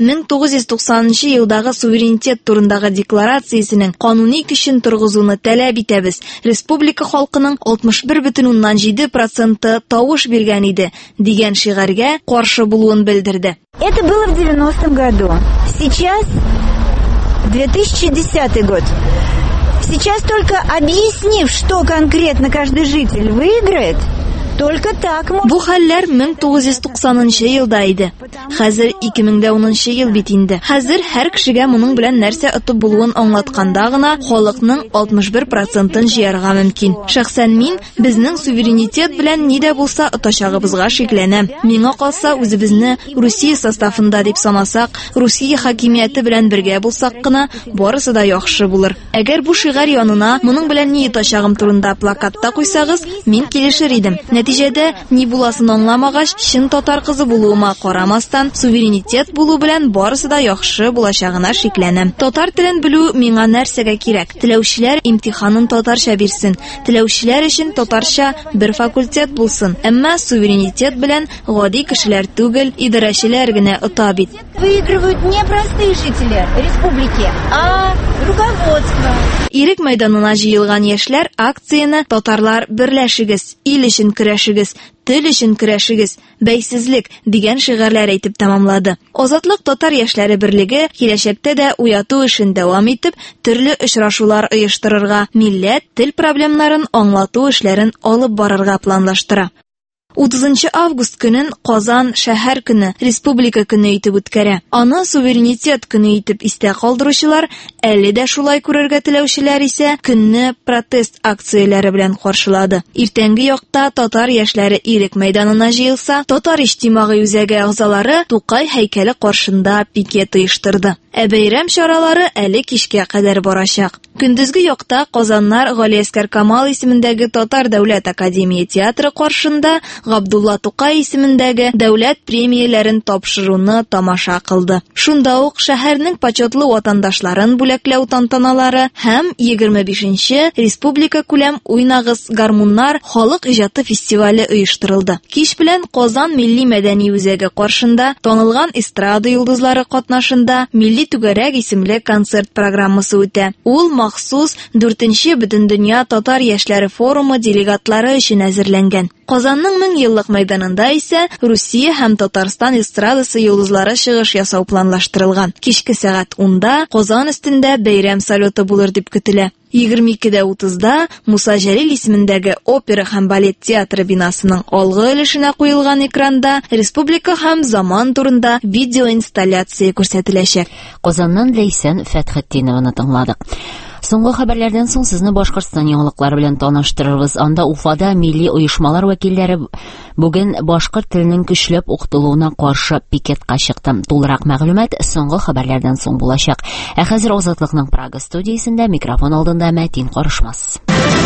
1990 елдагы суверенитет турындагы декларациясенең кануни көчен торгызуны таләп итәбез. Республика халкының 61,7% тавыш биргән иде дигән шигырьгә каршы булуын белдерде. Это было в 90-м году. Сейчас 2010 год. Сейчас только объяснив, что конкретно каждый житель выиграет, только так можно... Бу хәлләр 1990 елда иде. Хәзер 2010 ел бит инде. Хәзер һәр кешегә моның белән нәрсә отып булуын аңлатканда гына халыкның 61%-ын җыярга мөмкин. Шәхсән мин безнең суверенитет белән нидә булса отачагыбызга шикләнәм. Миңа калса үзебезне Русия составында дип санасак, Русия хакимияте белән бергә булсак кына барысы да яхшы булыр. Әгәр бу шигырь янына моның белән ни отачагым турында плакатта куйсагыз, мин килешер идем. Нәтиҗәдә ни буласын аңламагач, чын татар кызы булуыма карамастан, суверенитет булу белән барысы да яхшы булачагына шикләнәм. Татар телен белү миңа нәрсәгә кирәк? Теләүчеләр имтиханын татарча бирсен. Теләүчеләр өчен татарча бер факультет булсын. Әмма суверенитет белән гади кешеләр түгел, идарәчеләр генә ота бит. Выигрывают не простые жители республики, а руководство. Ирек мәйданына җыелган яшьләр акцияне "Татарлар берләшегез, ил өчен көрәшегез, тел өчен көрәшегез, бәйсезлек дигән шигырьләр әйтеп тәмамлады. Азатлык татар яшьләре берлеге киләчәктә дә уяту эшен дәвам итеп, төрле очрашулар оештырырга, милләт, тел проблемнарын аңлату эшләрен алып барырга планлаштыра. 30 август көнен Казан шәһәр көне, республика көне итеп үткәрә. Аны суверенитет көне итеп истә калдыручылар, әле дә шулай күрергә теләүчеләр исә көнне протест акцияләре белән каршылады. Иртәнге якта татар яшьләре Ирек мәйданына җыелса, татар иҗтимагый үзәге әгъзалары Тукай һәйкәле каршында пикет оештырды. Бәйрәм чаралары әле кичкә кадәр барачак. Көндезге якта Казаннар Галиәскәр Камал исемендәге Татар дәүләт академия театры каршында Габдулла Тукай исемендәге дәүләт премияләрен тапшыруны тамаша кылды. Шунда ук шәһәрнең почетлы ватандашларын бүләкләү тантаналары һәм 25-нче республика күләм уйнагыз гармуннар халык иҗаты фестивале оештырылды. Кич белән Казан милли мәдәни үзәге каршында танылган эстрада йолдызлары катнашында Милли түгәрәк исемле концерт программасы үтә. Ул махсус 4-нче Бөтендөнья татар яшьләре форумы делегатлары өчен әзерләнгән. Казанның 1000 еллык мәйданында исә Русия һәм Татарстан эстрадасы йолдызлары чыгыш ясау планлаштырылган. Кичке сәгать 10-да Казан өстендә бәйрәм салюты булыр дип көтелә. 22:30-да Муса Җәлил исемендәге опера һәм балет театры бинасының алгы өлешенә куелган экранда республика һәм заман турында видеоинсталляция күрсәтеләчәк. Казаннан Ләйсән Фәтхетдинованы тыңладык. Соңгы хәбәрләрдән соң сезне Башкортстан яңалыклары белән таныштырырбыз. Анда Уфада милли оешмалар вәкилләре бүген башкорт теленең көчләп укытылуына каршы пикетка чыкты. Тулырак мәгълүмат соңгы хәбәрләрдән соң булачак. Хәзер Азатлыкның Прага студиясендә микрофон алдында Мәтин Карышмас.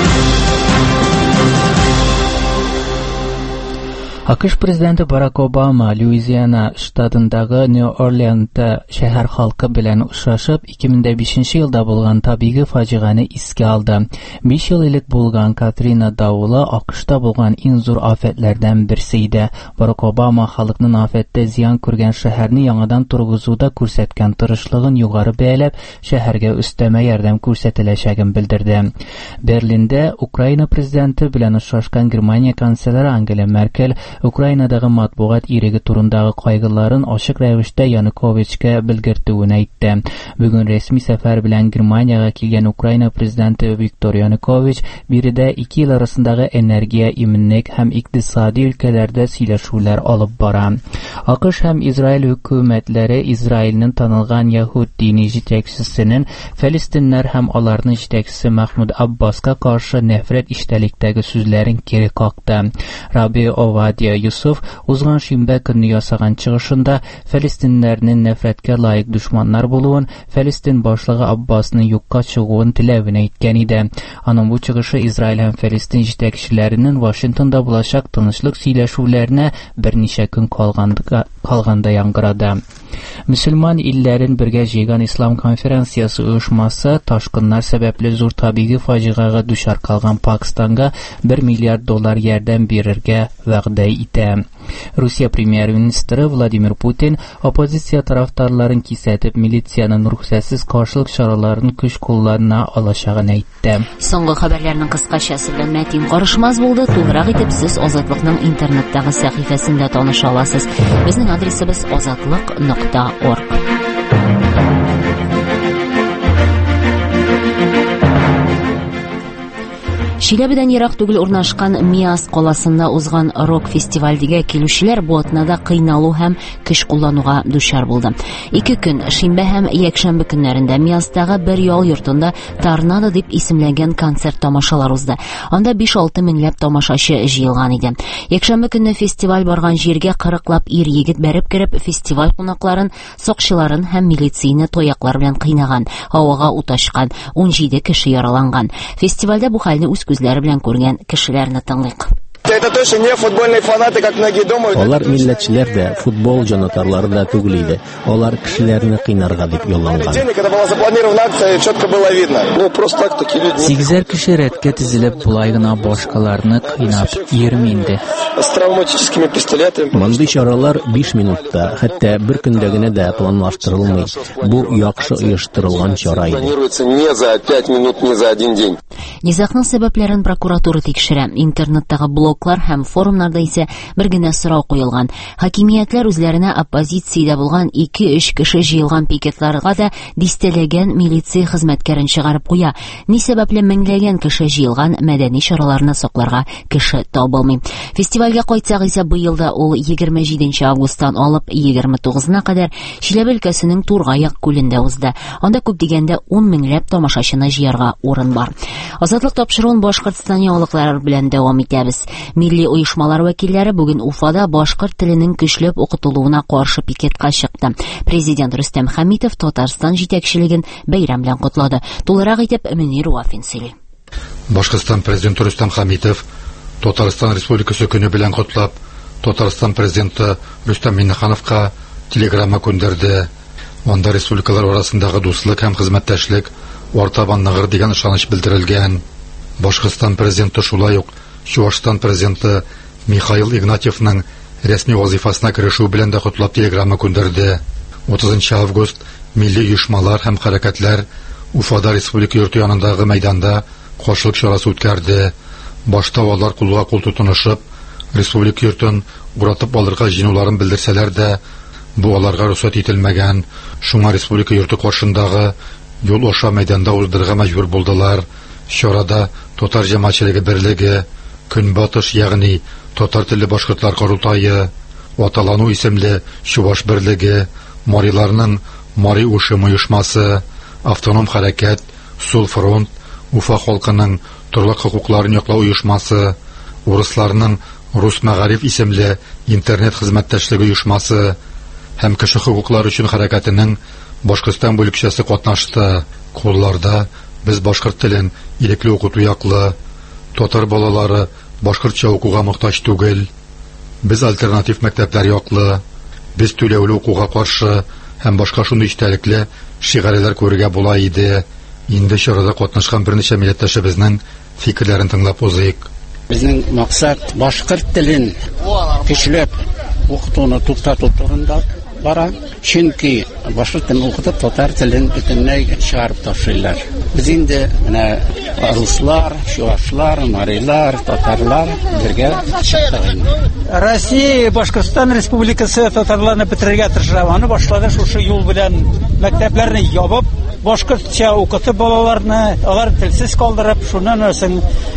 АКШ президенты Барак Обама Луизиана штатындагы Нью-Орлеанта шәһәр халкы белән очрашып, 2005 елда булган табигый фаҗиганы искә алды. 5 ел элек булган Катрина давылы АКШта булган иң зур афәтләрдән берсе иде. Барак Обама халыкның афәттә зыян күргән шәһәрне яңадан тургызуда күрсәткән тырышлыгын югары бәяләп, шәһәргә өстәмә ярдәм күрсәтеләчәген белдерде. Берлиндә Украина президенты белән очрашкан Германия канцлеры Ангела Меркель Украинадагы матбугат иреге турындагы кайгыларын ачык рәвештә Януковичка белгертүен әйтте. Бүген рәсми сәфәр белән Германияга килгән Украина президенты Виктор Янукович биредә 2 ел арасындагы энергия, иминлек һәм икътисади өлкәләрдә сөйләшүләр алып бара. АКШ һәм Израиль хөкүмәтләре Израильнең танылган яһуд дини җитәкчесенең Фәлестиннәр һәм аларның җитәкчесе Махмуд Аббаска каршы нәфрәт иштәлектәге сүзләрен кире какты. Раби Овадия Юсуф узган шимбә көнне ясаган чыгышында фәлестиннәрнең нәфрәткә лаек душманнар булуын, Фәлестин башлыгы Аббасның юкка чыгуын теләвен әйткән иде. Аның бу чыгышы Израиль һәм Фәлестин җитәкчеләренең Вашингтонда булачак тынычлык сөйләшүләренә берничә көн калганда яңгырады. Мөселман илләрен бергә җыйган ислам конференциясе оешмасы ташкыннар сәбәпле зур табигый фаҗигага дучар калган Пакистанга $1 миллиард ярдәм бирергә вәгъдә итә. Русия премьер-министры Владимир Путин оппозиция тарафдарларын кисәтеп милициянең рөхсәтсез каршылык чараларын көч куллана алачагын әйтте. Соңгы хәбәрләрнең кыскачасы белән Мәтин Карышмас булды. Тулырак итеп сез Азатлыкның интернеттагы сәхифәсендә таныша аласыз. Безнең адресыбыз azatlyk.org. Чиләбедән ерак түгел урнашкан Миас каласында узган рок-фестивальдәге килүчеләр бу атнада кыйналу һәм көч куллануга дучар булды. 2 көн, шимбә һәм якшәмбе көннәрендә Миастагы бер ял йортында Торнадо дип исемләнгән концерт тамашалар узды. Анда 5-6 меңләп тамашачы җыелган иде. Якшәмбе көнне фестиваль барган җиргә 40лап ир-егет бәреп кереп, фестиваль кунакларын, сакчыларын һәм милицияне тояклар белән кыйнаган, һавага ут ачкан, 17 кеше яраланган. Фестивальдә бу хәлне үз күзләре белән күргән кешеләрне тыңлыйк. Это точно не футбольные фанаты, как многие думают. Алар милләтчеләр дә, футбол җанатарлары да түгел иде. Алар кешеләрне кыйнарга дип юлланган. Когда была запланирована акция, четко было видно. Ну, просто так такие люди. 8 кеше рәткә тезелеп булай гына башкаларны кыйнап йөрми инде. С травматическими пистолетами. Мондый чаралар 5 минутта, хәтта бер көндә генә дә планлаштырылмый. Бу яхшы оештырылган чара иде. Планируется не за 5 минут, не за один день. Низагның сәбәпләрен прокуратура тикшерә. Интернеттагы блоглар һәм форумнарда исә бер генә сорау куелган. Хакимиятләр үзләренә оппозициядә булган 2-3 кеше җыелган пикетларга да дистәләгән милиция хезмәткәрен чыгарып куя. Ни сәбәпле меңләгән кеше җыелган мәдәни чараларны сакларга кеше табылмый. Фестивальгә кайтсак исә быел да ул 27 августтан алып 29-на кадәр Чиләбе өлкәсенең Тургаяк күлендә узды. Анда күп дигәндә 10 меңләп тамашачыны җыярга урын бар. Азатлык тапшыруын Башкортстан яңалыклары белән дәвам итәбез. Милли оешмалар вәкилләре бүген Уфада башкорт теленең көчләп укытылуына каршы пикетка чыкты. Президент Рөстәм Хәмитов Татарстан җитәкчелеген бәйрәм белән котлады. Тулырак итеп Мөнир Вафин сөйли. Башкортстан президенты Рөстәм Хәмитов Татарстан Республикасы көне белән котлап, Татарстан президенты Рөстәм Миңнехановка телеграмма күндерде. Анда республикалар арасындагы дуслык һәм хезмәттәшлек артабан ныгыр дигән ышаныч белдерелгән. Башкортстан президенты шулай ук Чуашстан президенты Михаил Игнатьевның рәсми вазифасына керешү белән дә котлап телеграмма күндерде. 30 август милли оешмалар һәм хәрәкәтләр Уфада республика йорты янындагы мәйданда каршылык чарасы үткәрде. Башта алар кулга кул тотынышып, республика йортын уратып алырга җыенуларын белдерсәләр дә, бу аларга рөхсәт ителмәгән. Шуңа республика йорты каршындагы юл аша мәйданда уздырырга мәҗбүр булдылар. Чарада татар җәмәгатьчелеге берлеге, Көнбатыш, ягъни татар телле башкортлар корылтайы, Аталану исемле Чуаш берлеге, Мариларның Мари Ушым оешмасы, Автоном хәрәкәт, Сул фронт, Уфа халкының төрле хокукларын яклау оешмасы, урысларның Рус мәгариф исемле интернет хезмәттәшлеге оешмасы һәм кеше хокуклары өчен хәрәкәтенең Башкортстан бүлекчәсе катнашты. Кулларда без башкорт телен ирекле укыту яклы, татар балалары башкортча укуга мохтаҗ түгел. Без альтернатив мәктәпләр яклы, без түләүле укуга каршы һәм башка шундый истәлекле шигарәләр күрергә була иде. Инде чарада катнашкан берничә милләттәшебезнең фикерләрен тыңлап узыйк. Безнең максат башкорт телен көчләп укытуны туктату турында бара. Чөнки башкорт телен укытып, татар телен бөтенләй чыгарып ташлыйлар. Без инде менә руслар, чуашлар, марилар, татарлар бергә чыктык. Россия, Башкортстан Республикасы татарларны бетерергә тырыша. Аны башлады шушы юл белән мәктәпләрне ябып, башкортча укытып балаларны, алар телсез калдырып, шуннан соң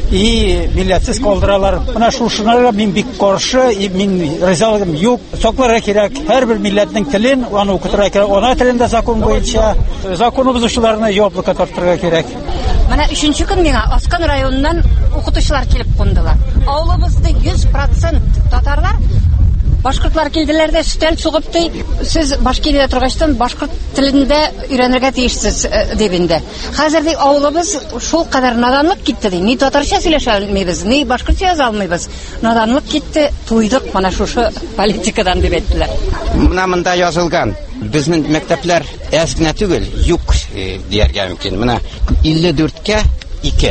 милләтсез калдыралар. Менә шушынага мин бик каршы, мин ризалыгым юк. Сакларга кирәк һәрбер милләтнең телен, аны укытырга кирәк. Ана телендә закон буенча законы бузучыларны яплыкка тартырга кирәк. Менә 3нче көн миңа Аскан районыннан укытучылар килеп кундылар. Авылыбызда 100% татарлар, башкортлар килделәр дә өстәл сугып ди, сез башкирия торгачтан башкорт телендә өйрәнергә тиешсез дип инде. Хәзер ди авылыбыз шул кадәр наданлык китте ди. Ни татарча сөйләшә алмыйбыз, ни башкортча яза алмыйбыз. Наданлык китте, туйдык менә шушы политикадан дип әйттеләр. Менә монда язылган. Безнең мәктәпләр әз генә түгел, юк дияргә мөмкин. Менә 54-кә 2.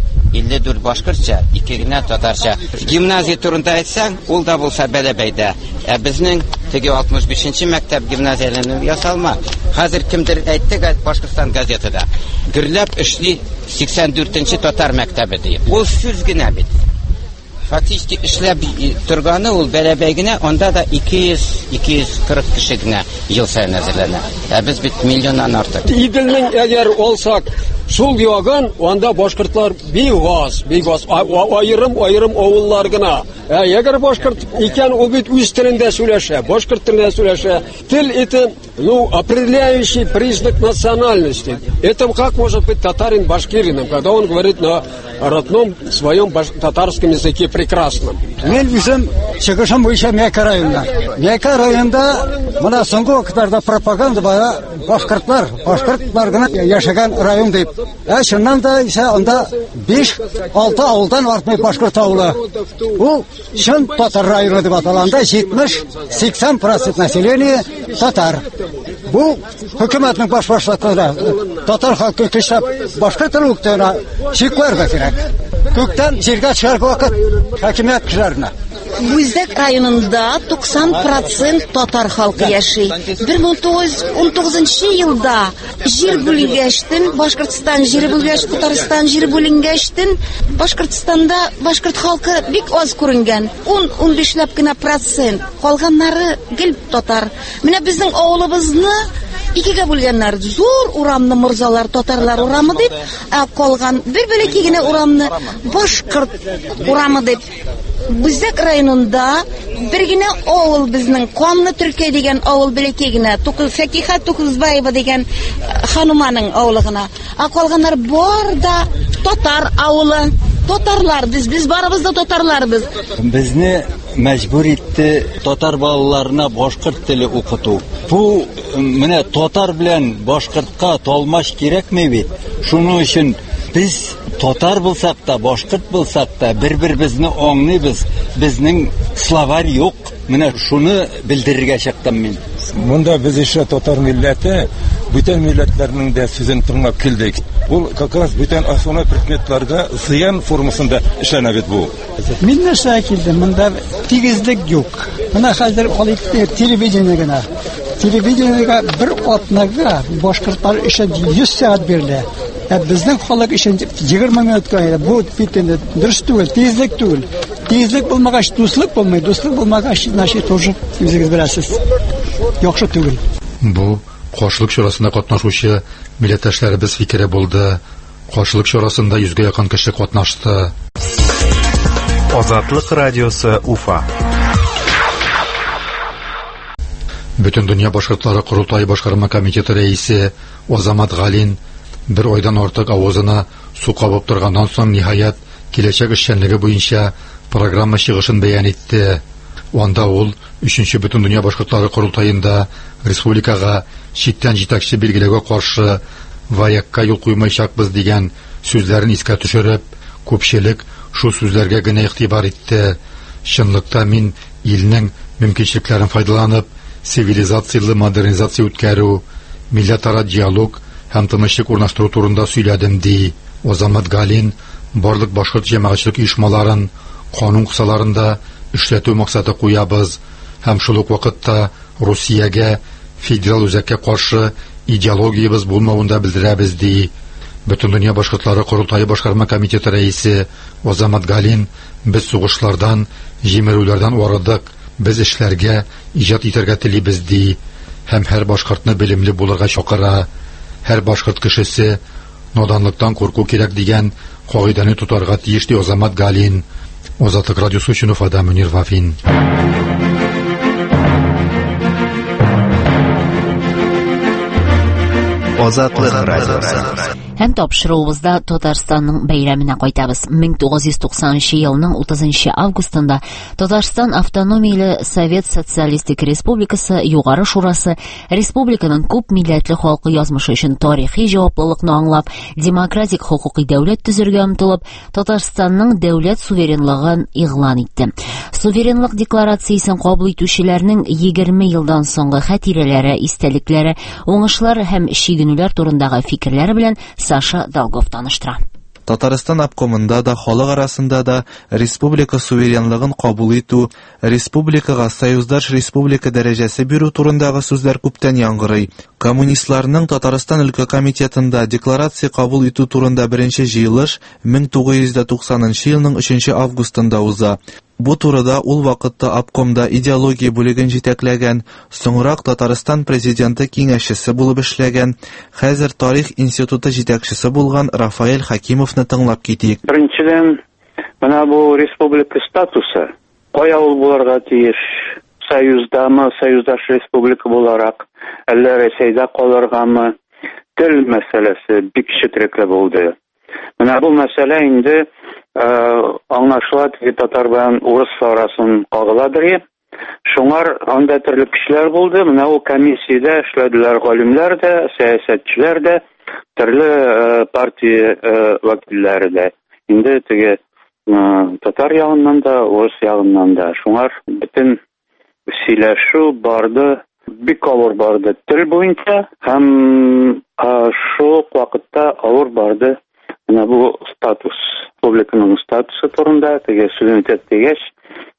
54 башкортча, 2 генә татарча. Гимназия турында әйтсәң, ул да булса бәләбәйдә. Безнең теге 65-нче мәктәп гимназияләрен ясалма. Хәзер кемдер әйтте Башкортстан газетада. Гөрләп эшли 84-нче татар мәктәбе дип. Ул сүз генә бит. Фактически эшләп торганы ул бәләбәй генә, анда да 200-240 кеше генә ел саен әзерләнә. Без бит миллионнан артык. Иделнең әгәр алсак, шул ягын, анда башкортлар бигаз, айрым авыллар гына. Әгәр башкорт икән, ул бит үз телендә сөйләшә, башкорт телендә сөйләшә. Тел это, определяющий признак национальности. Это как может быть татарин башкирином, когда он говорит на родном своем татарском языке прекрасном. Мен үзем чыгышым буенча Мәкә районында. Мәкә районында моны соңгы вакытларда пропаганда бара, башкортлар гына яшәгән район дип. Шуннан да исә анда 5-6 авылдан артмый башкорт авылы. Ул чын татар районы дип аталганда 70-80% население татар. Бу хөкүмәтнең башбашлыгында татар халкы көчләп башкорт телен укытуына чикләргә кирәк. Күктән җиргә чыгарга вакыт хакимият кешеләренә. Бүздәк районында 90% татар халкы яши. 1919 елда җир бүлгәчтен, Башкортстан җире бүлгәч, Татарстан җире бүленгәчтен, Башкортстанда башкорт халкы бик аз күренгән. 10-15 кенә процент. Калганнары гел татар. Менә безнең авылыбызны икегә бүлгәннәр. Зур урамны морзалар, татарлар урамы дип, калган бер бәләкәй генә урамны башкорт урамы дип. Бүздәк районында бер генә авыл безнең Камны Төркәй дигән авыл бәләкәй генә, Фәкиха Тукызбаева дигән ханыманың авылы гына. Калганнар бар да татар авылы. Татарлар, без барыбыз да татарларбыз. Безне мәҗбүр итте татар балаларына башкорт теле укыту. Бу менә татар белән башкортка талмаш кирәкме бит? Шуның өчен biz татар булсак та, башкорт булсак та бер-беребезне аңлыйбыз. Безнең словарь юк. Менә шуны белдерергә чыктым мин. Монда без ише татар милләте бүтән милләтләрнең дә сүзен тыңлап килдек. Ул как раз бүтән основной предметларга зыян формасында эшләнә бит бу. Мин нәрсә килдем? Монда тигезлек юк. Менә хәзер телевидениегә телевидениегә бер атнага башкортлар өчен 100 сәгать бирелә. Безнең халык өчен 20 минутка бу битендә дөрес түгел, тизлек түгел. Тизлек булмагач дуслык булмый, дуслык булмагач значит тоже үзегез беләсез. Яхшы түгел. Бу Каршылык чарасында катнашучы милләттәшләребез фикере булды. Каршылык чарасында 100-гә якын кеше катнашты. Азатлык радиосы Уфа. Бүтән дөнья башкортлары курултайы башкарма комитеты рәисе Азамат Галин бер айдан артык авызына су кабып торганнан соң ниһаять киләчәк эшчәнлеге буенча программа чыгышын бәян итте. Анда ул 3-нче бүтән дөнья башкортлары курултаенда республикага читтән җитәкче билгеләгә каршы ваякка юл куймаячакбыз дигән сүзләрен искә төшереп, күпчелек шу сүзләргә генә игътибар итте. Чынлыкта мин илнең мөмкинлекләрен файдаланып, цивилизацияле модернизация үткәрү, милләтара диалог һәм тынычлык урнаштыру турында сөйләдем ди. Азамат Галин барлык башкорт җәмәгатьчелек оешмаларын канун кысаларында эшләтү максаты куябыз һәм шул ук вакытта Русиягә федераль үзәккә каршы идеологиябыз булмавын да белдерәбез ди. Бүтән дөнья башкортлары курултайы башкарма комитеты рәисе Азамат Галин без сугышлардан, җимерүләрдән арыдык, без эшләргә, иҗат итәргә телибез ди һәм һәр башкортны белемле булырга чакыра. Һәр башкорт кешесе наданлыктан курку кирәк дигән кагыйдәне тутарга тиеш ди Азамат Галин. Азатлык радиосы өчен Уфада Мөнир Вафин. Азатлык радиосы. Һәм тапшыруыбызда Татарстанның бәйрәменә кайтабыз. 1990 елның 30 августында Татарстан автономияле Совет Социалистик Республикасы Югары Шурасы республиканың күп милләтле халкы язмышы өчен тарихи җаваплылыкны аңлап, демократик хукукый дәүләт төзергә омтылып, Татарстанның дәүләт суверенлыгын игълан итте. Суверенлык декларациясен кабул итүчеләрнең 20 елдан соңгы хатирәләре, истәлекләре, уңышлар һәм чигенүләр турындагы фикерләре белән Саша Долгов таныштыра. Татарстан обкомында да, халык арасында да республика суверенлыгын кабул итү, республикага союздаш республика дәрәҗәсе бирү турындагы сүзләр күптән яңгырый. Коммунистларның Татарстан өлкә комитетында декларация кабул итү турында беренче җыелыш 1990 елның 3 августында уза. Бу турыда ул вакытта обкомда идеология бүлеген җитәкләгән, соңрак Татарстан президенты киңәшчесе булып эшләгән, хәзер тарих институты җитәкчесе булган Рафаэль Хакимовны тыңлап китик. Беренчедән, менә бу республика статусы кая ул булырга тиеш? Союздамы, союздаш республика буларак, әллә Рәсәйдә калыргамы? Тел мәсьәләсе бик читрәкле булды. Менә бу мәсьәлә инде аңлашыла татар белән урыс арасын кагыладыр. Шуңар анда төрле кешеләр булды. Менә ул комиссиядә эшләделәр галимнәр дә, сәясәтчеләр дә, төрле партия вәкилләре дә. Инде теге татар ягыннан да, урыс ягыннан да. Шуңар бөтен сөйләшү барды, бик авыр барды тел буенча һәм шул вакытта авыр барды. Менә бу статус, республиканың статусы турында, теге суверенитет дигәч,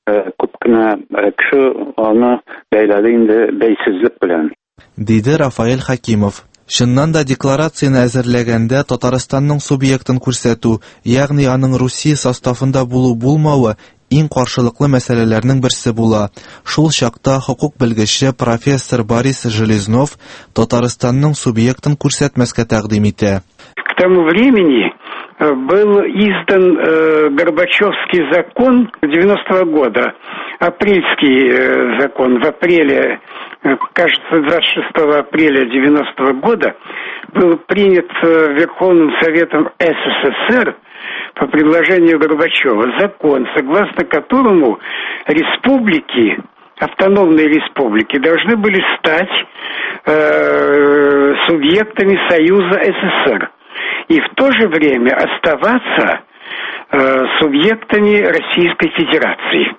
күп кенә кеше аны бәйләде инде бәйсезлек белән. Диде Рафаэль Хакимов. Шуннан да декларацияны әзерләгәндә Татарстанның субъектын күрсәтү, ягъни аның Русия составында булу-булмавы иң каршылыклы мәсьәләләрнең берсе була. Шул чакта хукук белгече профессор Борис Железнов Татарстанның субъектын күрсәтмәскә тәкъдим итә. К тому времени был издан Горбачевский закон 90-го года, апрельский закон. В апреле, кажется, 26 апреля 90-го года был принят Верховным Советом СССР по предложению Горбачева закон, согласно которому республики, автономные республики, должны были стать субъектами Союза СССР и в то же время оставаться субъектами Российской Федерации.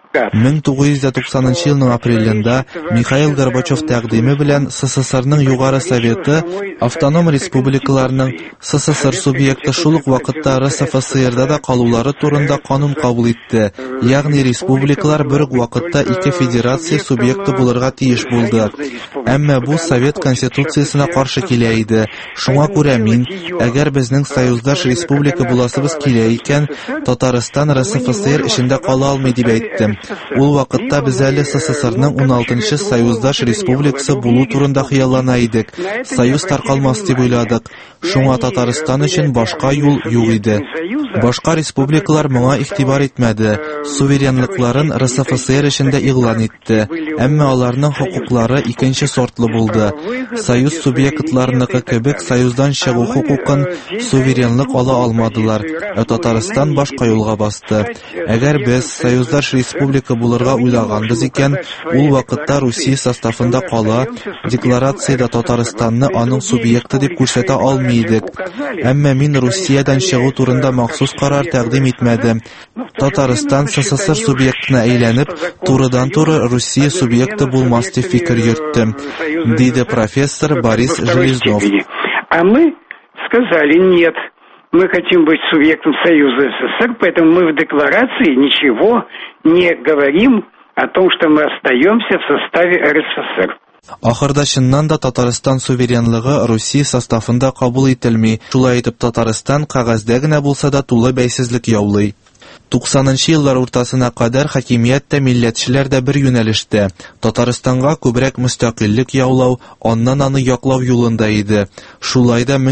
1990 елның апрелендә Михаил Горбачев тәкъдиме белән СССРның Югары Советы автоном республикаларның СССР субъекты шул ук вакытта РСФСРда да калулары турында канун кабул итте. Ягъни республикалар бер үк вакытта ике федерация субъекты булырга тиеш булды. Әмма бу Совет Конституциясына каршы килә иде. Шуңа күрә мин, әгәр безнең союздаш республика буласыбыз килә икән, Татарстан РСФСР эчендә кала алмый дип әйттем. Ул вакытта без әле СССРның 16-нчы союздаш республикасы булу турында хыяллана идек. Союз таркалмас дип уйладык. Шуңа Татарстан өчен башка юл юк иде. Башка республикалар моңа игътибар итмәде. Суверенлыкларын РСФСР эчендә игълан итте. Әмма аларның хукуклары икенче сортлы булды. Союз субъектларыныкы кебек союздан чыгу хукукын суверенлык ала алмадылар. Татарстан башка юлга басты. Әгәр без союздаш республика булырга уйлаганбыз икән, ул вакытта Русия составында кала, декларациядә Татарстанны аның субъекты дип күрсәтә алмый идек. Әмма мин Русиядән чыгу турында махсус карар тәкъдим итмәдем. Татарстан СССР субъектына әйләнеп, турыдан-туры Русия субъекты булмас дип фикер йөрттем, диде профессор Борис Железнов. А мы сказали нет. Мы хотим быть субъектом Союза СССР, поэтому мы в декларации ничего не говорим о том, что мы остаемся в составе РСФСР. Ахырда чыннан да Татарстан суверенлыгы Русия составында кабул ителми. Шулай итеп Татарстан кагазьдә генә булса да тулы бәйсезлек яулый. 90-нчы еллар уртасына кадәр хакимият тә милләтчеләр дә бер юнәлештә. Татарстанга күбрәк мөстәкыйльлек яулау, аннан аны яклау юлында иде. Шулай да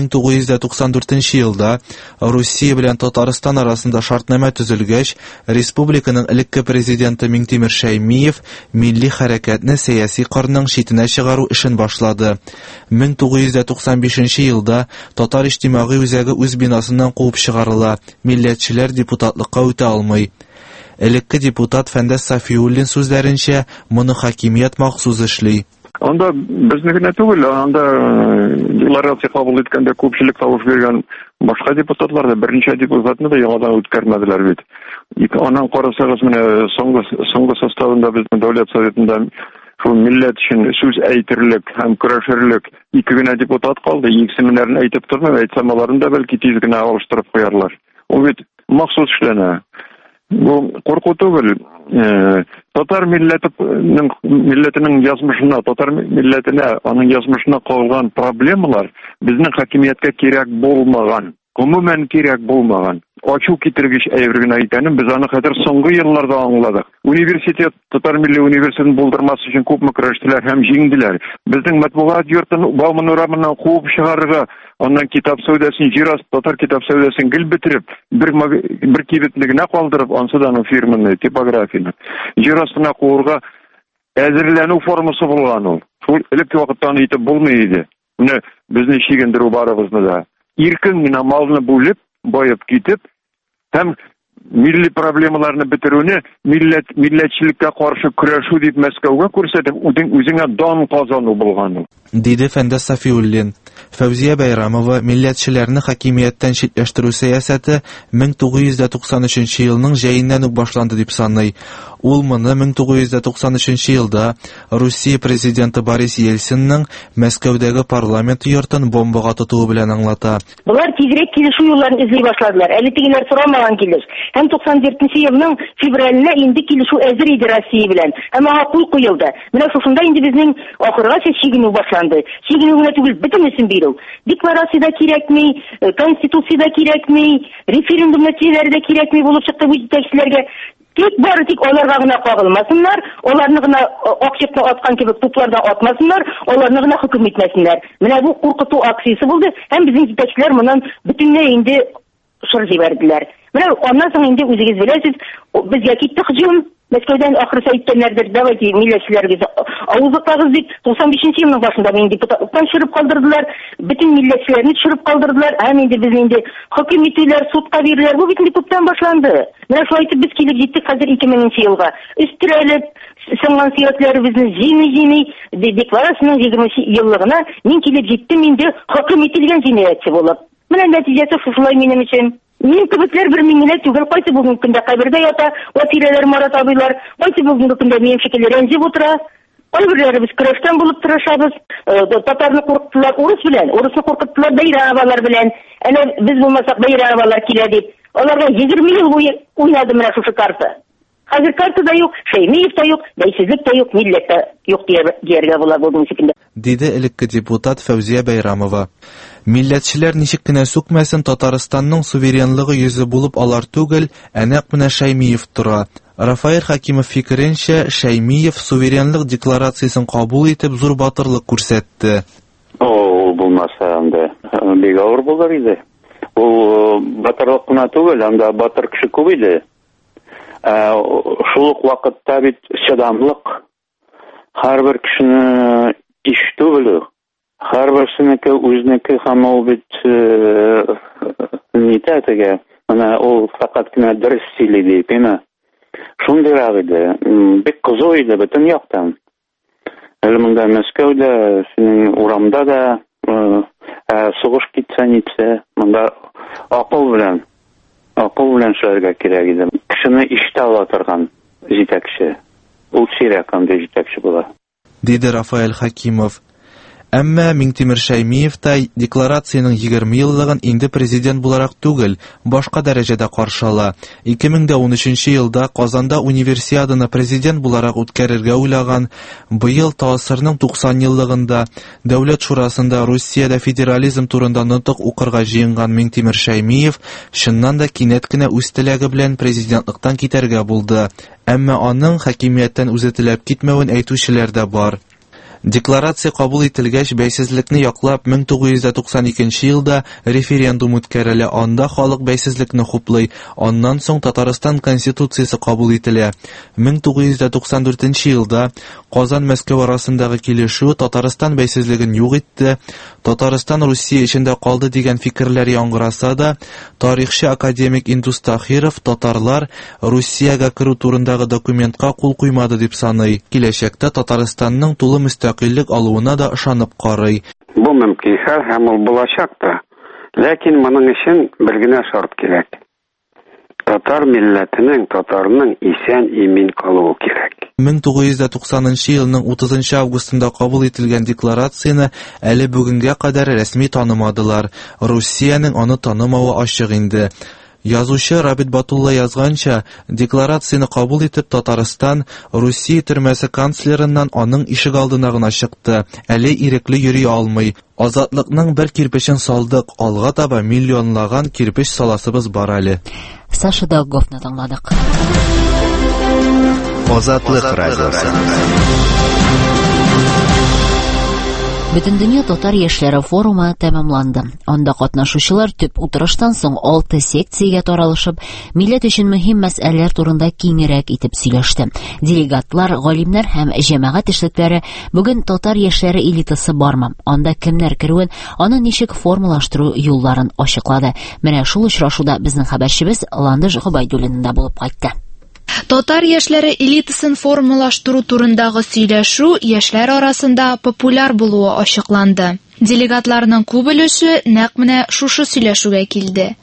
1994 елда Русия белән Татарстан арасында шартнама төзелгәч, республиканың элекке президенты Минтимер Шәймиев милли хәрәкәтне сәяси кырның читенә чыгару эшен башлады. 1995 елда татар иҗтимагый үзәге үз бинасыннан куып чыгарыла. Милләтчеләр депутатлыкка үтә алмый. Элекке депутат Фәндәс Сафиуллин сүзләренчә, моны хакимият махсус эшли. Анда безне генә түгел, анда декларация кабул иткәндә күпчелек тавыш биргән башка депутатлар да берничә депутатны да яңадан үткәрмәделәр бит. Аннан карасагыз, менә соңгы составында безнең Дәүләт Советында шул милләт өчен сүз әйтерлек һәм көрәшерлек ике генә депутат калды. Икесеннәрен әйтеп тормыйм, әйтсәм аларын да бәлки тиз генә алыштырып куярлар. Ул бит махсус эшләнә. Бу курку түгел. Татар милләтенең язмышына, татар милләтенә, аның язмышына калган проблемалар безнең хакимияткә кирәк булмаган, гомумән кирәк булмаган. Ачу китергеч әйбергә әйтәнем, без аны хәзер соңгы елларда аңладык. Университет, Татар милли университетын булдырмас өчен күпме көрәштеләр һәм җиңделәр. Безнең матбугат йортын Бауман урамыннан куып чыгарырга, аннан китап сәүдәсен, җирас татар китап сәүдәсен гел бетереп, бер кибетлегенә калдырып, ансыдан фирманы, типографияны җирасына куырга әзерләнү формасы булган ул. Шул элекке вакыттан итеп булмый иде. Менә безне чигендерү барыбызны да иркен генә малны бүлеп, байып китеп, һәм милли проблемаларны бетерүне милләтчелеккә каршы көрәшү дип Мәскәүгә күрсәтеп, үзеңә дан казану булган. Диде Фәндәс Сафиуллин. Фәүзия Байрамова милләтчеләрне хакимияттән читләштерү сәясәте 1993 елның җәеннән үк башланды дип саный. Ул моны 1993 елда Русия президенты Борис Ельцинның Мәскәүдәге парламент йортын бомбага тотуы белән аңлата. Булар тизрәк килешү юлларын эзли башладылар. Әле тигеләр сорамаган килеш. Һәм 94 елның февралендә инде килешү әзер иде Россия белән. Әмма кул куелды. Менә шушында инде безнең ахыргача чигенү башланды. Чигенү генә түгел, бөтенесен бирү. Декларациядә кирәкми, конституциядә кирәкми, референдум нәтиҗәләре дә кирәкми булып чыкты бу җитәкчеләргә. Тик аларга гына кагылмасыннар, аларны гына акчыкны аткан кебек туплардан атмасыннар, аларны гына хөкем итмәсеннәр. Менә бу куркыту акциясе булды, һәм безнең җитәкчеләр моннан бөтенләй инде шыр җибәрделәр. Менә аннан соң инде үзегез беләсез, безгә китте һөҗүм. Мәскәүдән ахырсы әйткәннәрдер, давайте милләтчеләргә авызлыклагыз дип, 95 елның башында мин депутатлыктан төшереп калдырдылар, бөтен милләтчеләрне төшереп калдырдылар, һәм инде без инде хөкем итүләр, судка бирүләр, бу бит күптән башланды. Менә шулай итеп без килеп җиттек хәзер 2000 елга. Өстерәлеп, сыңган сөякләребезне җыймый, декларацияның 20 еллыгына мин килеп җиттем инде хөкем ителгән җинаятьче булып. Менә нәтиҗәсе шулай минем өчен. Мин кебекләр бер миңгә түгел, кайсы бүгенге көндә кабердә ята, ватирәләр Марат абыйлар, кайсы бүгенге көндә минем шикелле рәнҗеп утыра. Кайберләребез көрәштән булып тырышабыз. Татарны куркыттылар урыс белән, урысны куркыттылар бәйрәмалар белән. Әнә без булмасак бәйрәмалар килә дип. Аларга 20 ел буе уйнады менә шушы карта. Хәзер карта да юк, Шәймиев та юк, бәйсезлек тә юк, милләт тә юк дияргә була бүгенге көндә. Диде элекке депутат Фәүзия Бәйрамова. Милләтчеләр ничек кенә сүкмәсен, Татарстанның суверенлыгы йөзе булып алар түгел, нәкъ менә Шәймиев тора. Рафаэль Хакимов фикеренчә, Шәймиев суверенлык декларациясын кабул итеп зур батырлык күрсәтте. Ул булмаса инде бик авыр булыр иде. Ул батырлык кына түгел, анда батыр кеше күп иде. Шул ук вакытта бит чыдамлык, һәрбер кешене ишетү белү, һәрберсенеке үзенеке һәм ул бит нитәтегә, менә ул фақат кына дөрес сөйли дип, әмма шундыйрак иде, бик кызу иде бөтен яктан. Әле монда Мәскәүдә, синең урамда да сугыш китсә нитсә, монда акыл белән эшләргә кирәк иде. Кешене ишетә ала торган җитәкче. Ул сирәк андый җитәкче була. Диде Рафаэль Хакимов. Әмма Миңтимер Шәймиев та декларацияның 20 еллыгын инде президент буларак түгел, башка дәрәҗәдә каршы ала. 2013 елда Казанда универсиаданы президент буларак үткәрергә уйлаган, быел ТАСРның 90 еллыгында Дәүләт шурасында Россиядә федерализм турында нотык укырга җыенган Миңтимер Шәймиев чыннан да кинәт кенә үз теләге белән президентлыктан китәргә булды. Әмма аның хакимияттән үзе теләп китмәвен әйтүчеләр дә бар. Декларация кабул ителгәч, бәйсезлекне яклап 1992 елда референдум үткәрелә. Анда халык бәйсезлекне хуплый. Аннан соң Татарстан конституциясе кабул ителә. 1994 елда Казан-Мәскәү арасындагы килешү Татарстан бәйсезлеген юк итте. Татарстан Русия эчендә калды дигән фикерләр яңгыраса да, тарихчы академик Индус Тахиров татарлар Русиягә керү турындагы документка кул куймады дип саный. Киләчәктә Татарстанның тулы мөстәкыйльлек алуына да ышанып карый. Бу мөмкин хәл һәм ул булачак та. Ләкин моның өчен бер генә шарт кирәк. Татар милләтенең, татарның исән-имин калуы кирәк. 1990 елның 30 августында кабул ителгән декларацияны әле бүгенгә кадәр рәсми танымадылар. Русияның аны танымавы ачык инде. Язучы Рабит Батулла язганча, декларацияны кабул итеп Татарстан Русия төрмәсе канцлерыннан аның ишек алдына гына чыкты. Әле ирекле йөри алмый. Азатлыкның бер кирпечен салдык, алга таба миллионлаган кирпеч саласыбыз бар әле. Саша Долговны тыңладык. Азатлык радиосы. Бөтендөнья татар яшьләре форумы тәмамланды. Анда катнашучылар төп утырыштан соң 6 секциягә таралышып, милләт өчен мөһим мәсьәләләр турында киңрәк итеп сөйләште. Делегатлар, галимнәр һәм җәмәгать эшлекләре бүген татар яшьләре элитасы бармы? Анда кемнәр керүен, аны ничек формалаштыру юлларын ачыклады. Менә шул очрашуда безнең хәбәрчебез Ландыш Гобайдуллин да булып кайтты. Татар яшьләре элитасын формалаштыру турындагы сөйләшү яшьләр арасында популяр булуы ачыкланды. Делегатларның күп өлеше нәкъ менә шушы сөйләшүгә килде.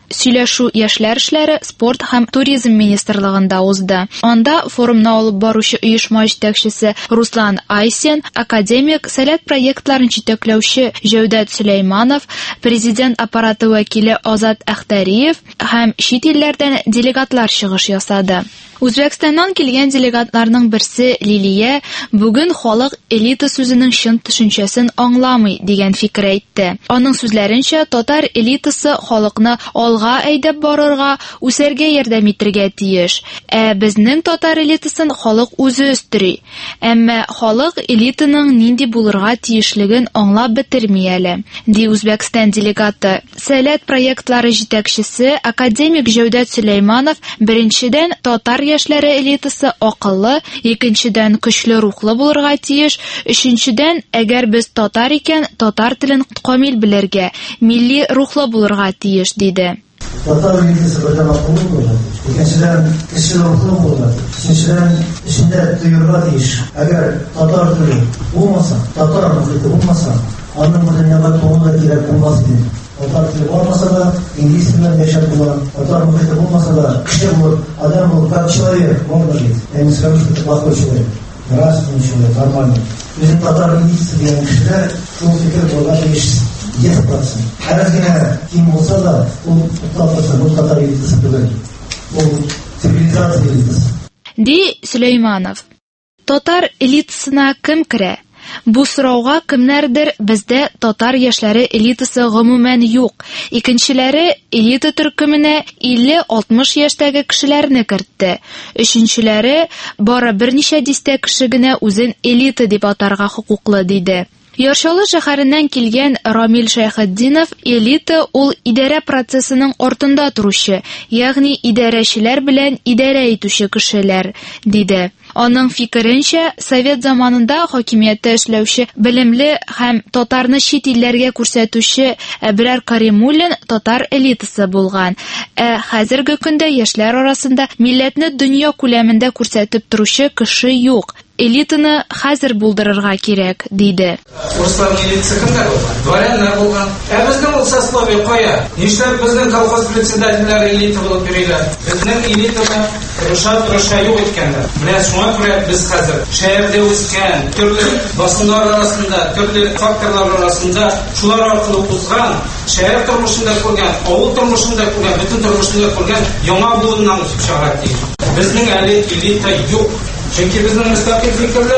Сөйләшү яшьләр эшләре, спорт һәм туризм министрлыгында узды. Анда форумны алып баручы оешма җитәкчесе Руслан Айсен, академик, сәләт проектларын җитәкләүче Җәүдәт Сөләйманов, президент аппараты вәкиле Азат Әхтәриев һәм чит илләрдән делегатлар чыгыш ясады. Үзбәкстаннан килгән делегатларның берсе Лилия бүген халык элита сүзенең чын төшенчәсен аңламый дигән фикер әйтте. Аның сүзләренчә, татар элитасы халыкны алга әйдәп барырга, үсәргә ярдәм итәргә тиеш. Безнең татар элитасын халык үзе үстери. Әмма халык элитаның нинди булырга тиешлеген аңлап бетерми әле, ди Үзбәкстан делегаты. Сәләт проектлары җитәкчесе академик Җәүдәт Сөләйманов беренчедән татар яшьләре элитасы акыллы, икенчедән көчле рухлы булырга тиеш, өченчедән, әгәр без татар икән, татар телен камил белергә, милли рухлы булырга тиеш, диде. Татар элитасы бердән акыллы булыр, икенчедән көчле рухлы булыр, өченчедән эчендә тоерга тиеш. Әгәр татар теле булмаса, татар мөхите булмаса, аның дөньяга туган кирәк булмас иде. Татар теле булмаса да, инглиз белән яшәп була, татар мөхите булмаса да, кеше булыр, адам булыр, как человек, можно жить. Я не скажу, что это плохой человек, нравственный человек, нормальный. Bizim татар элитасы дигән кешеләр шул фикер булырга тиеш 100%. Әгәр генә ким булса да, ул татар элитасы түгел. Ул цивилизация элитасы. Ди Сөләйманов. Татар элитасына кем керә? Бу сорауга кемнәрдер бездә татар яшьләре элитасы гомумән юк. Икенчеләре элита төркеменә 50-60 яшьтәге кешеләрне кертте. Өченчеләре бары берничә дистә кеше генә үзен элита дип атарга хокуклы, диде. Яршалы шәһәреннән килгән Рамил Шәйхетдинов элита ул идарә процессының артында торучы, ягъни идарәчеләр белән идарә итүче кешеләр, диде. Аның фикеренчә, совет заманында хакимияттә эшләүче белемле һәм татарны чит илләргә күрсәтүче Әбрар Каримуллин татар элитасы булган. Хәзерге көндә яшьләр арасында милләтне дөнья күләмендә күрсәтеп торучы кеше юк. Элитаны хәзер булдырырга кирәк, диде. Урысларның элитасы кемдер булган? Дворяннар булган. Безнең ул сословие кая? Нишләп безнең колхоз председательләре элита булып йөриләр? Безнең элитаны тырыша юк иткәннәр. Менә шуңа күрә без хәзер шәһәрдә үскән, төрле басыннар арасында, төрле факторлар арасында шулар аркылы узган, шәһәр тормышында күргән, авыл тормышында күргән, бөтен тормышында күргән яңа буыннан үсеп чыгар тиеш. Безнең әле элита юк. Чөнки безнең мөстәкыйль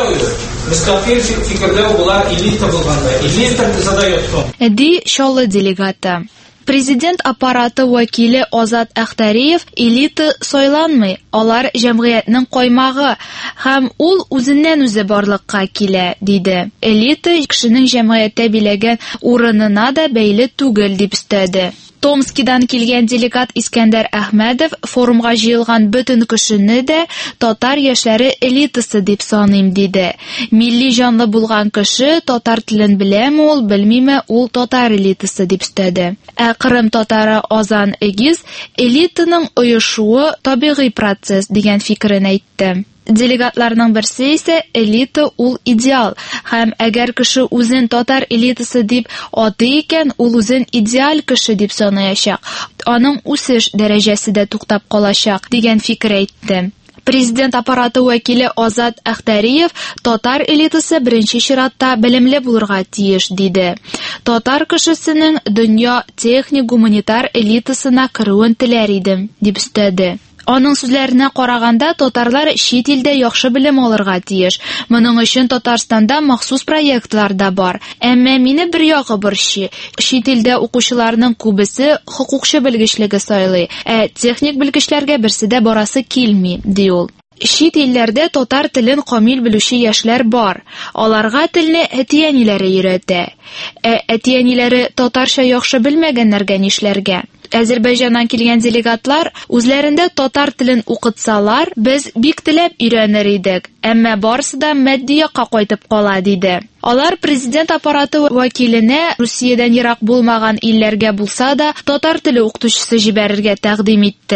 фикерләү булар элита булганда. Элита задает тон. Ди Чаллы делегаты. Президент аппараты вәкиле Азат Әхтәриев элита сайланмый, алар җәмгыятьнең каймагы һәм ул үзеннән үзе барлыкка килә, диде. Элита кешенең җәмгыятьтә биләгән урынына да бәйле түгел, дип өстәде. Томскидан килгән делегат Искәндәр Әхмәдов форумга җыелган бөтен кешене дә татар яшьләре элитасы дип саныйм, диде. Милли җанлы булган кеше татар телен беләме ул, белмиме, ул татар элитасы дип өстәде. Кырым татары Азан Эгиз элитаның оешуы табигый процесс дигән фикерен әйтте. Делегатларның берсе исә элита ул идеал һәм әгәр кеше үзен татар элитасы дип атый икән, ул үзен идеаль кеше дип санаячак. Аның үсеш дәрәҗәсе дә туктап калачак дигән фикер әйтте. Президент аппараты вәкиле Азат Әхтәриев татар элитасы беренче чиратта белемле булырга тиеш, диде. Татар кешесенең дөнья техник-гуманитар элитасына керүен теләр идем, дип өстәде. Аның сүзләренә караганда, татарлар чит илдә яхшы белем алырга тиеш. Моның өчен Татарстанда махсус проектлар да бар. Әмма мине бер ягы борчый. Чит илдә укучыларның күбесе хукукчы белгечлеге сайлый, техник белгечләргә берсе дә барасы килми, ди ул. Чит илләрдә татар телен камил белүче яшьләр бар. Аларга телне әтиәниләре өйрәтә. Әтиәниләре татарча яхшы белмәгәннәргә нишләргә? Азәрбайҗаннан килгән делегатлар үзләрендә татар телен укытсалар, без бик теләп өйрәнер идек, әмма барысы да матди якка кайтып кала, диде. Алар президент аппараты вәкиленә Русиядән ерак булмаган илләргә булса да татар теле укытучысы җибәрергә тәкъдим итте.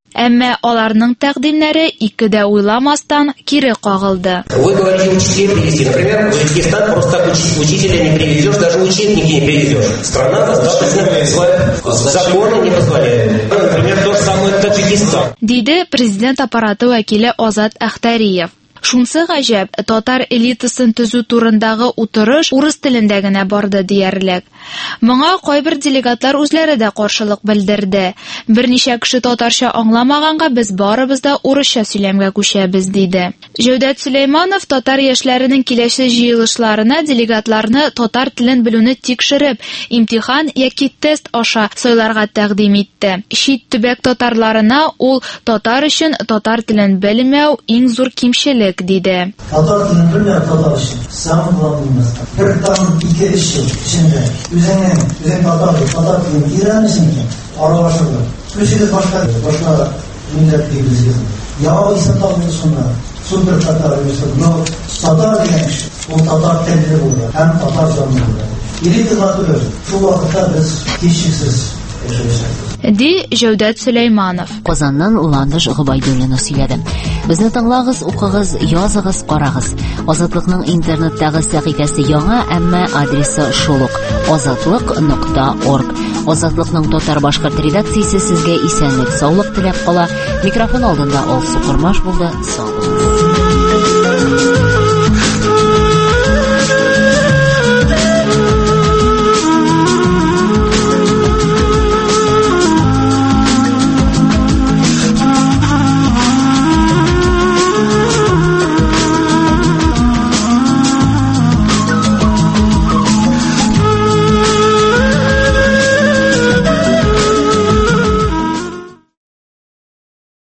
Әмма аларның тәкъдимнәре икедә уйламастан кире кагылды. Вы говорите, учителей привезти. Например, в Узбекистан просто так учителя не привезешь, даже учебники не привезешь. Страна законы не позволяют. Например, то же самое Таджикистан. Диде президент аппараты вәкиле Азат Әхтәриев. Шунсы гаҗәп, татар элитасын төзү турындагы утырыш урыс телендә генә барды диярлек. Моңа кайбер делегатлар үзләре дә каршылык белдерде. Берничә кеше татарча аңламаганга без барыбыз да урысча сөйләмгә күчәбез диде. Җәүдәт Сөләйманов татар яшьләренең киләсе җыелышларына делегатларны татар телен белүне тикшереп, имтихан яки тест аша сайларга тәкъдим итте. Чит төбәк татарларына ул татар өчен татар телен белмәү иң зур кимчелек диде. Татар телен белмәү татар өчен самый главный место. Бер там 2 ел içinde үзең татар телен өйрәнәсең икән, аралашырга. Күчегез башка милләт дигез. Яңа исем табылышында супер татар өчен, но татар дигән ул татар теле булды, һәм татар җанлы булды. Элиталар шул вакытта без һичшиксез Ди Җәүдәт Сөләйманов. Казаннан Ландыш Гобайдуллина сөйләде. Безне тыңлагыз, укыгыз, языгыз, карагыз. Азатлыкның интернеттагы сәхифәсе яңа, әмма адресы шул ук: azatlык.org. Азатлыкның татар-башкорт редакциясе сезгә исәнлек, саулык теләп кала. Микрофон алдында Алсу Кормаш булды. Сау булыгыз.